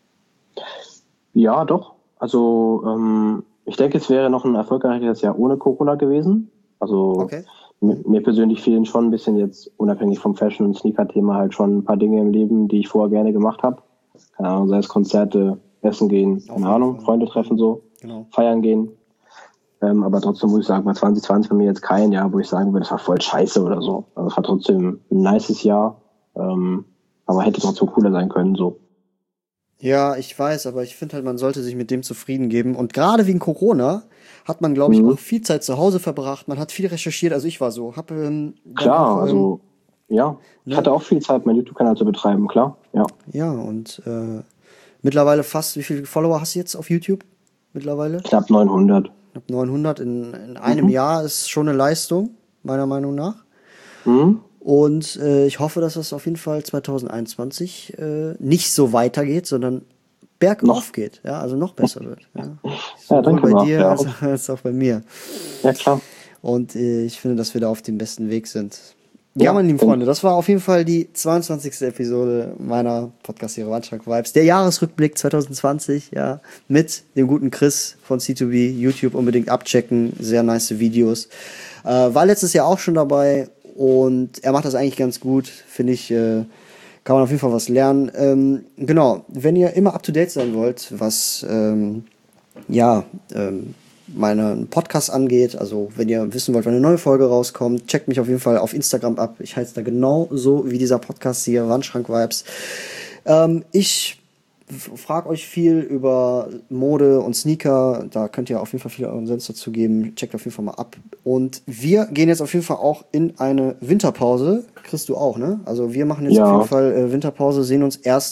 Ja, doch. Also, ähm, ich denke, es wäre noch ein erfolgreiches Jahr ohne Corona gewesen. Also, Okay. mir, mir persönlich fehlen schon ein bisschen jetzt, unabhängig vom Fashion- und Sneaker-Thema, halt schon ein paar Dinge im Leben, die ich vorher gerne gemacht habe. Keine Ahnung, sei es Konzerte, essen gehen, Auf keine jeden Ahnung, Fall. Freunde treffen so, Genau. feiern gehen. Ähm, aber trotzdem muss ich sagen, war zwanzig zwanzig bei mir jetzt kein Jahr, wo ich sagen würde, das war voll scheiße oder so. Also, es war trotzdem ein nices Jahr, ähm, aber hätte trotzdem cooler sein können, so. Ja, ich weiß, aber ich finde halt, man sollte sich mit dem zufrieden geben. Und gerade wegen Corona hat man, glaube ich, Mhm. auch viel Zeit zu Hause verbracht. Man hat viel recherchiert. Also ich war so, habe ähm, dann Klar, auch, ähm, also, ja. Ich ne? hatte auch viel Zeit, meinen YouTube-Kanal zu betreiben, klar, ja. ja, und äh, mittlerweile fast, wie viele Follower hast du jetzt auf YouTube? Mittlerweile? Knapp neunhundert. Knapp neunhundert in, in einem Mhm. Jahr ist schon eine Leistung, meiner Meinung nach. Mhm. Und äh, ich hoffe, dass das auf jeden Fall zwanzig einundzwanzig äh, nicht so weitergeht, sondern bergauf Noch. geht. Ja, also noch besser wird. Ja. Ja, Sowohl danke, bei Marc, dir ja. als, als auch bei mir. Ja, klar. Und äh, ich finde, dass wir da auf dem besten Weg sind. Ja, Ja, meine lieben und- Freunde, das war auf jeden Fall die zweiundzwanzigste Episode meiner Podcast-Serie Wandschrank Vibes. Der Jahresrückblick zwanzig zwanzig, ja, mit dem guten Chris von C zwei B. YouTube unbedingt abchecken. Sehr nice Videos. Äh, war letztes Jahr auch schon dabei und er macht das eigentlich ganz gut. Finde ich, äh, kann man auf jeden Fall was lernen. Ähm, genau, wenn ihr immer up-to-date sein wollt, was, ähm, ja, ähm, meinen Podcast angeht, also wenn ihr wissen wollt, wann eine neue Folge rauskommt, checkt mich auf jeden Fall auf Instagram ab. Ich heiße da genau so wie dieser Podcast hier, Wandschrank Vibes. Ähm, ich frage euch viel über Mode und Sneaker, da könnt ihr auf jeden Fall viel euren Senf dazu geben. Checkt auf jeden Fall mal ab. Und wir gehen jetzt auf jeden Fall auch in eine Winterpause. Chris, du auch, ne? Also wir machen jetzt Ja. auf jeden Fall äh, Winterpause, sehen uns erst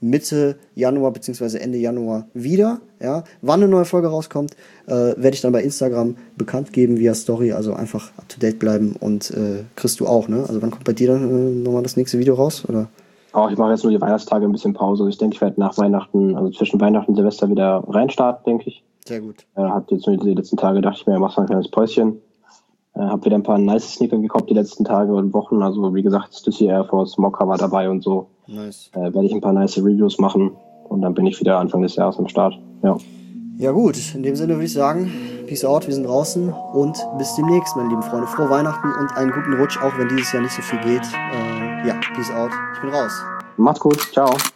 Mitte Januar bzw. Ende Januar wieder. Ja, wann eine neue Folge rauskommt, äh, werde ich dann bei Instagram bekannt geben via Story. Also einfach up to date bleiben und äh, kriegst du auch, ne? Also wann kommt bei dir dann äh, nochmal das nächste Video raus, oder? Auch ich mache jetzt nur die Weihnachtstage ein bisschen Pause. Ich denke, ich werde nach Weihnachten, also zwischen Weihnachten und Silvester wieder reinstarten, denke ich. Sehr gut. Äh, hat jetzt nur die letzten Tage, dachte ich mir, machst mal ein kleines Päuschen. Äh, hab wieder ein paar nice Sneaker gekauft die letzten Tage und Wochen. Also wie gesagt, Stussy Air Force, Mokka war dabei und so. Nice. Äh, werde ich ein paar nice Reviews machen und dann bin ich wieder Anfang des Jahres am Start. Ja. Ja gut, in dem Sinne würde ich sagen, peace out, wir sind draußen und bis demnächst, meine lieben Freunde. Frohe Weihnachten und einen guten Rutsch, auch wenn dieses Jahr nicht so viel geht. Äh, ja, peace out, ich bin raus. Macht's gut, ciao.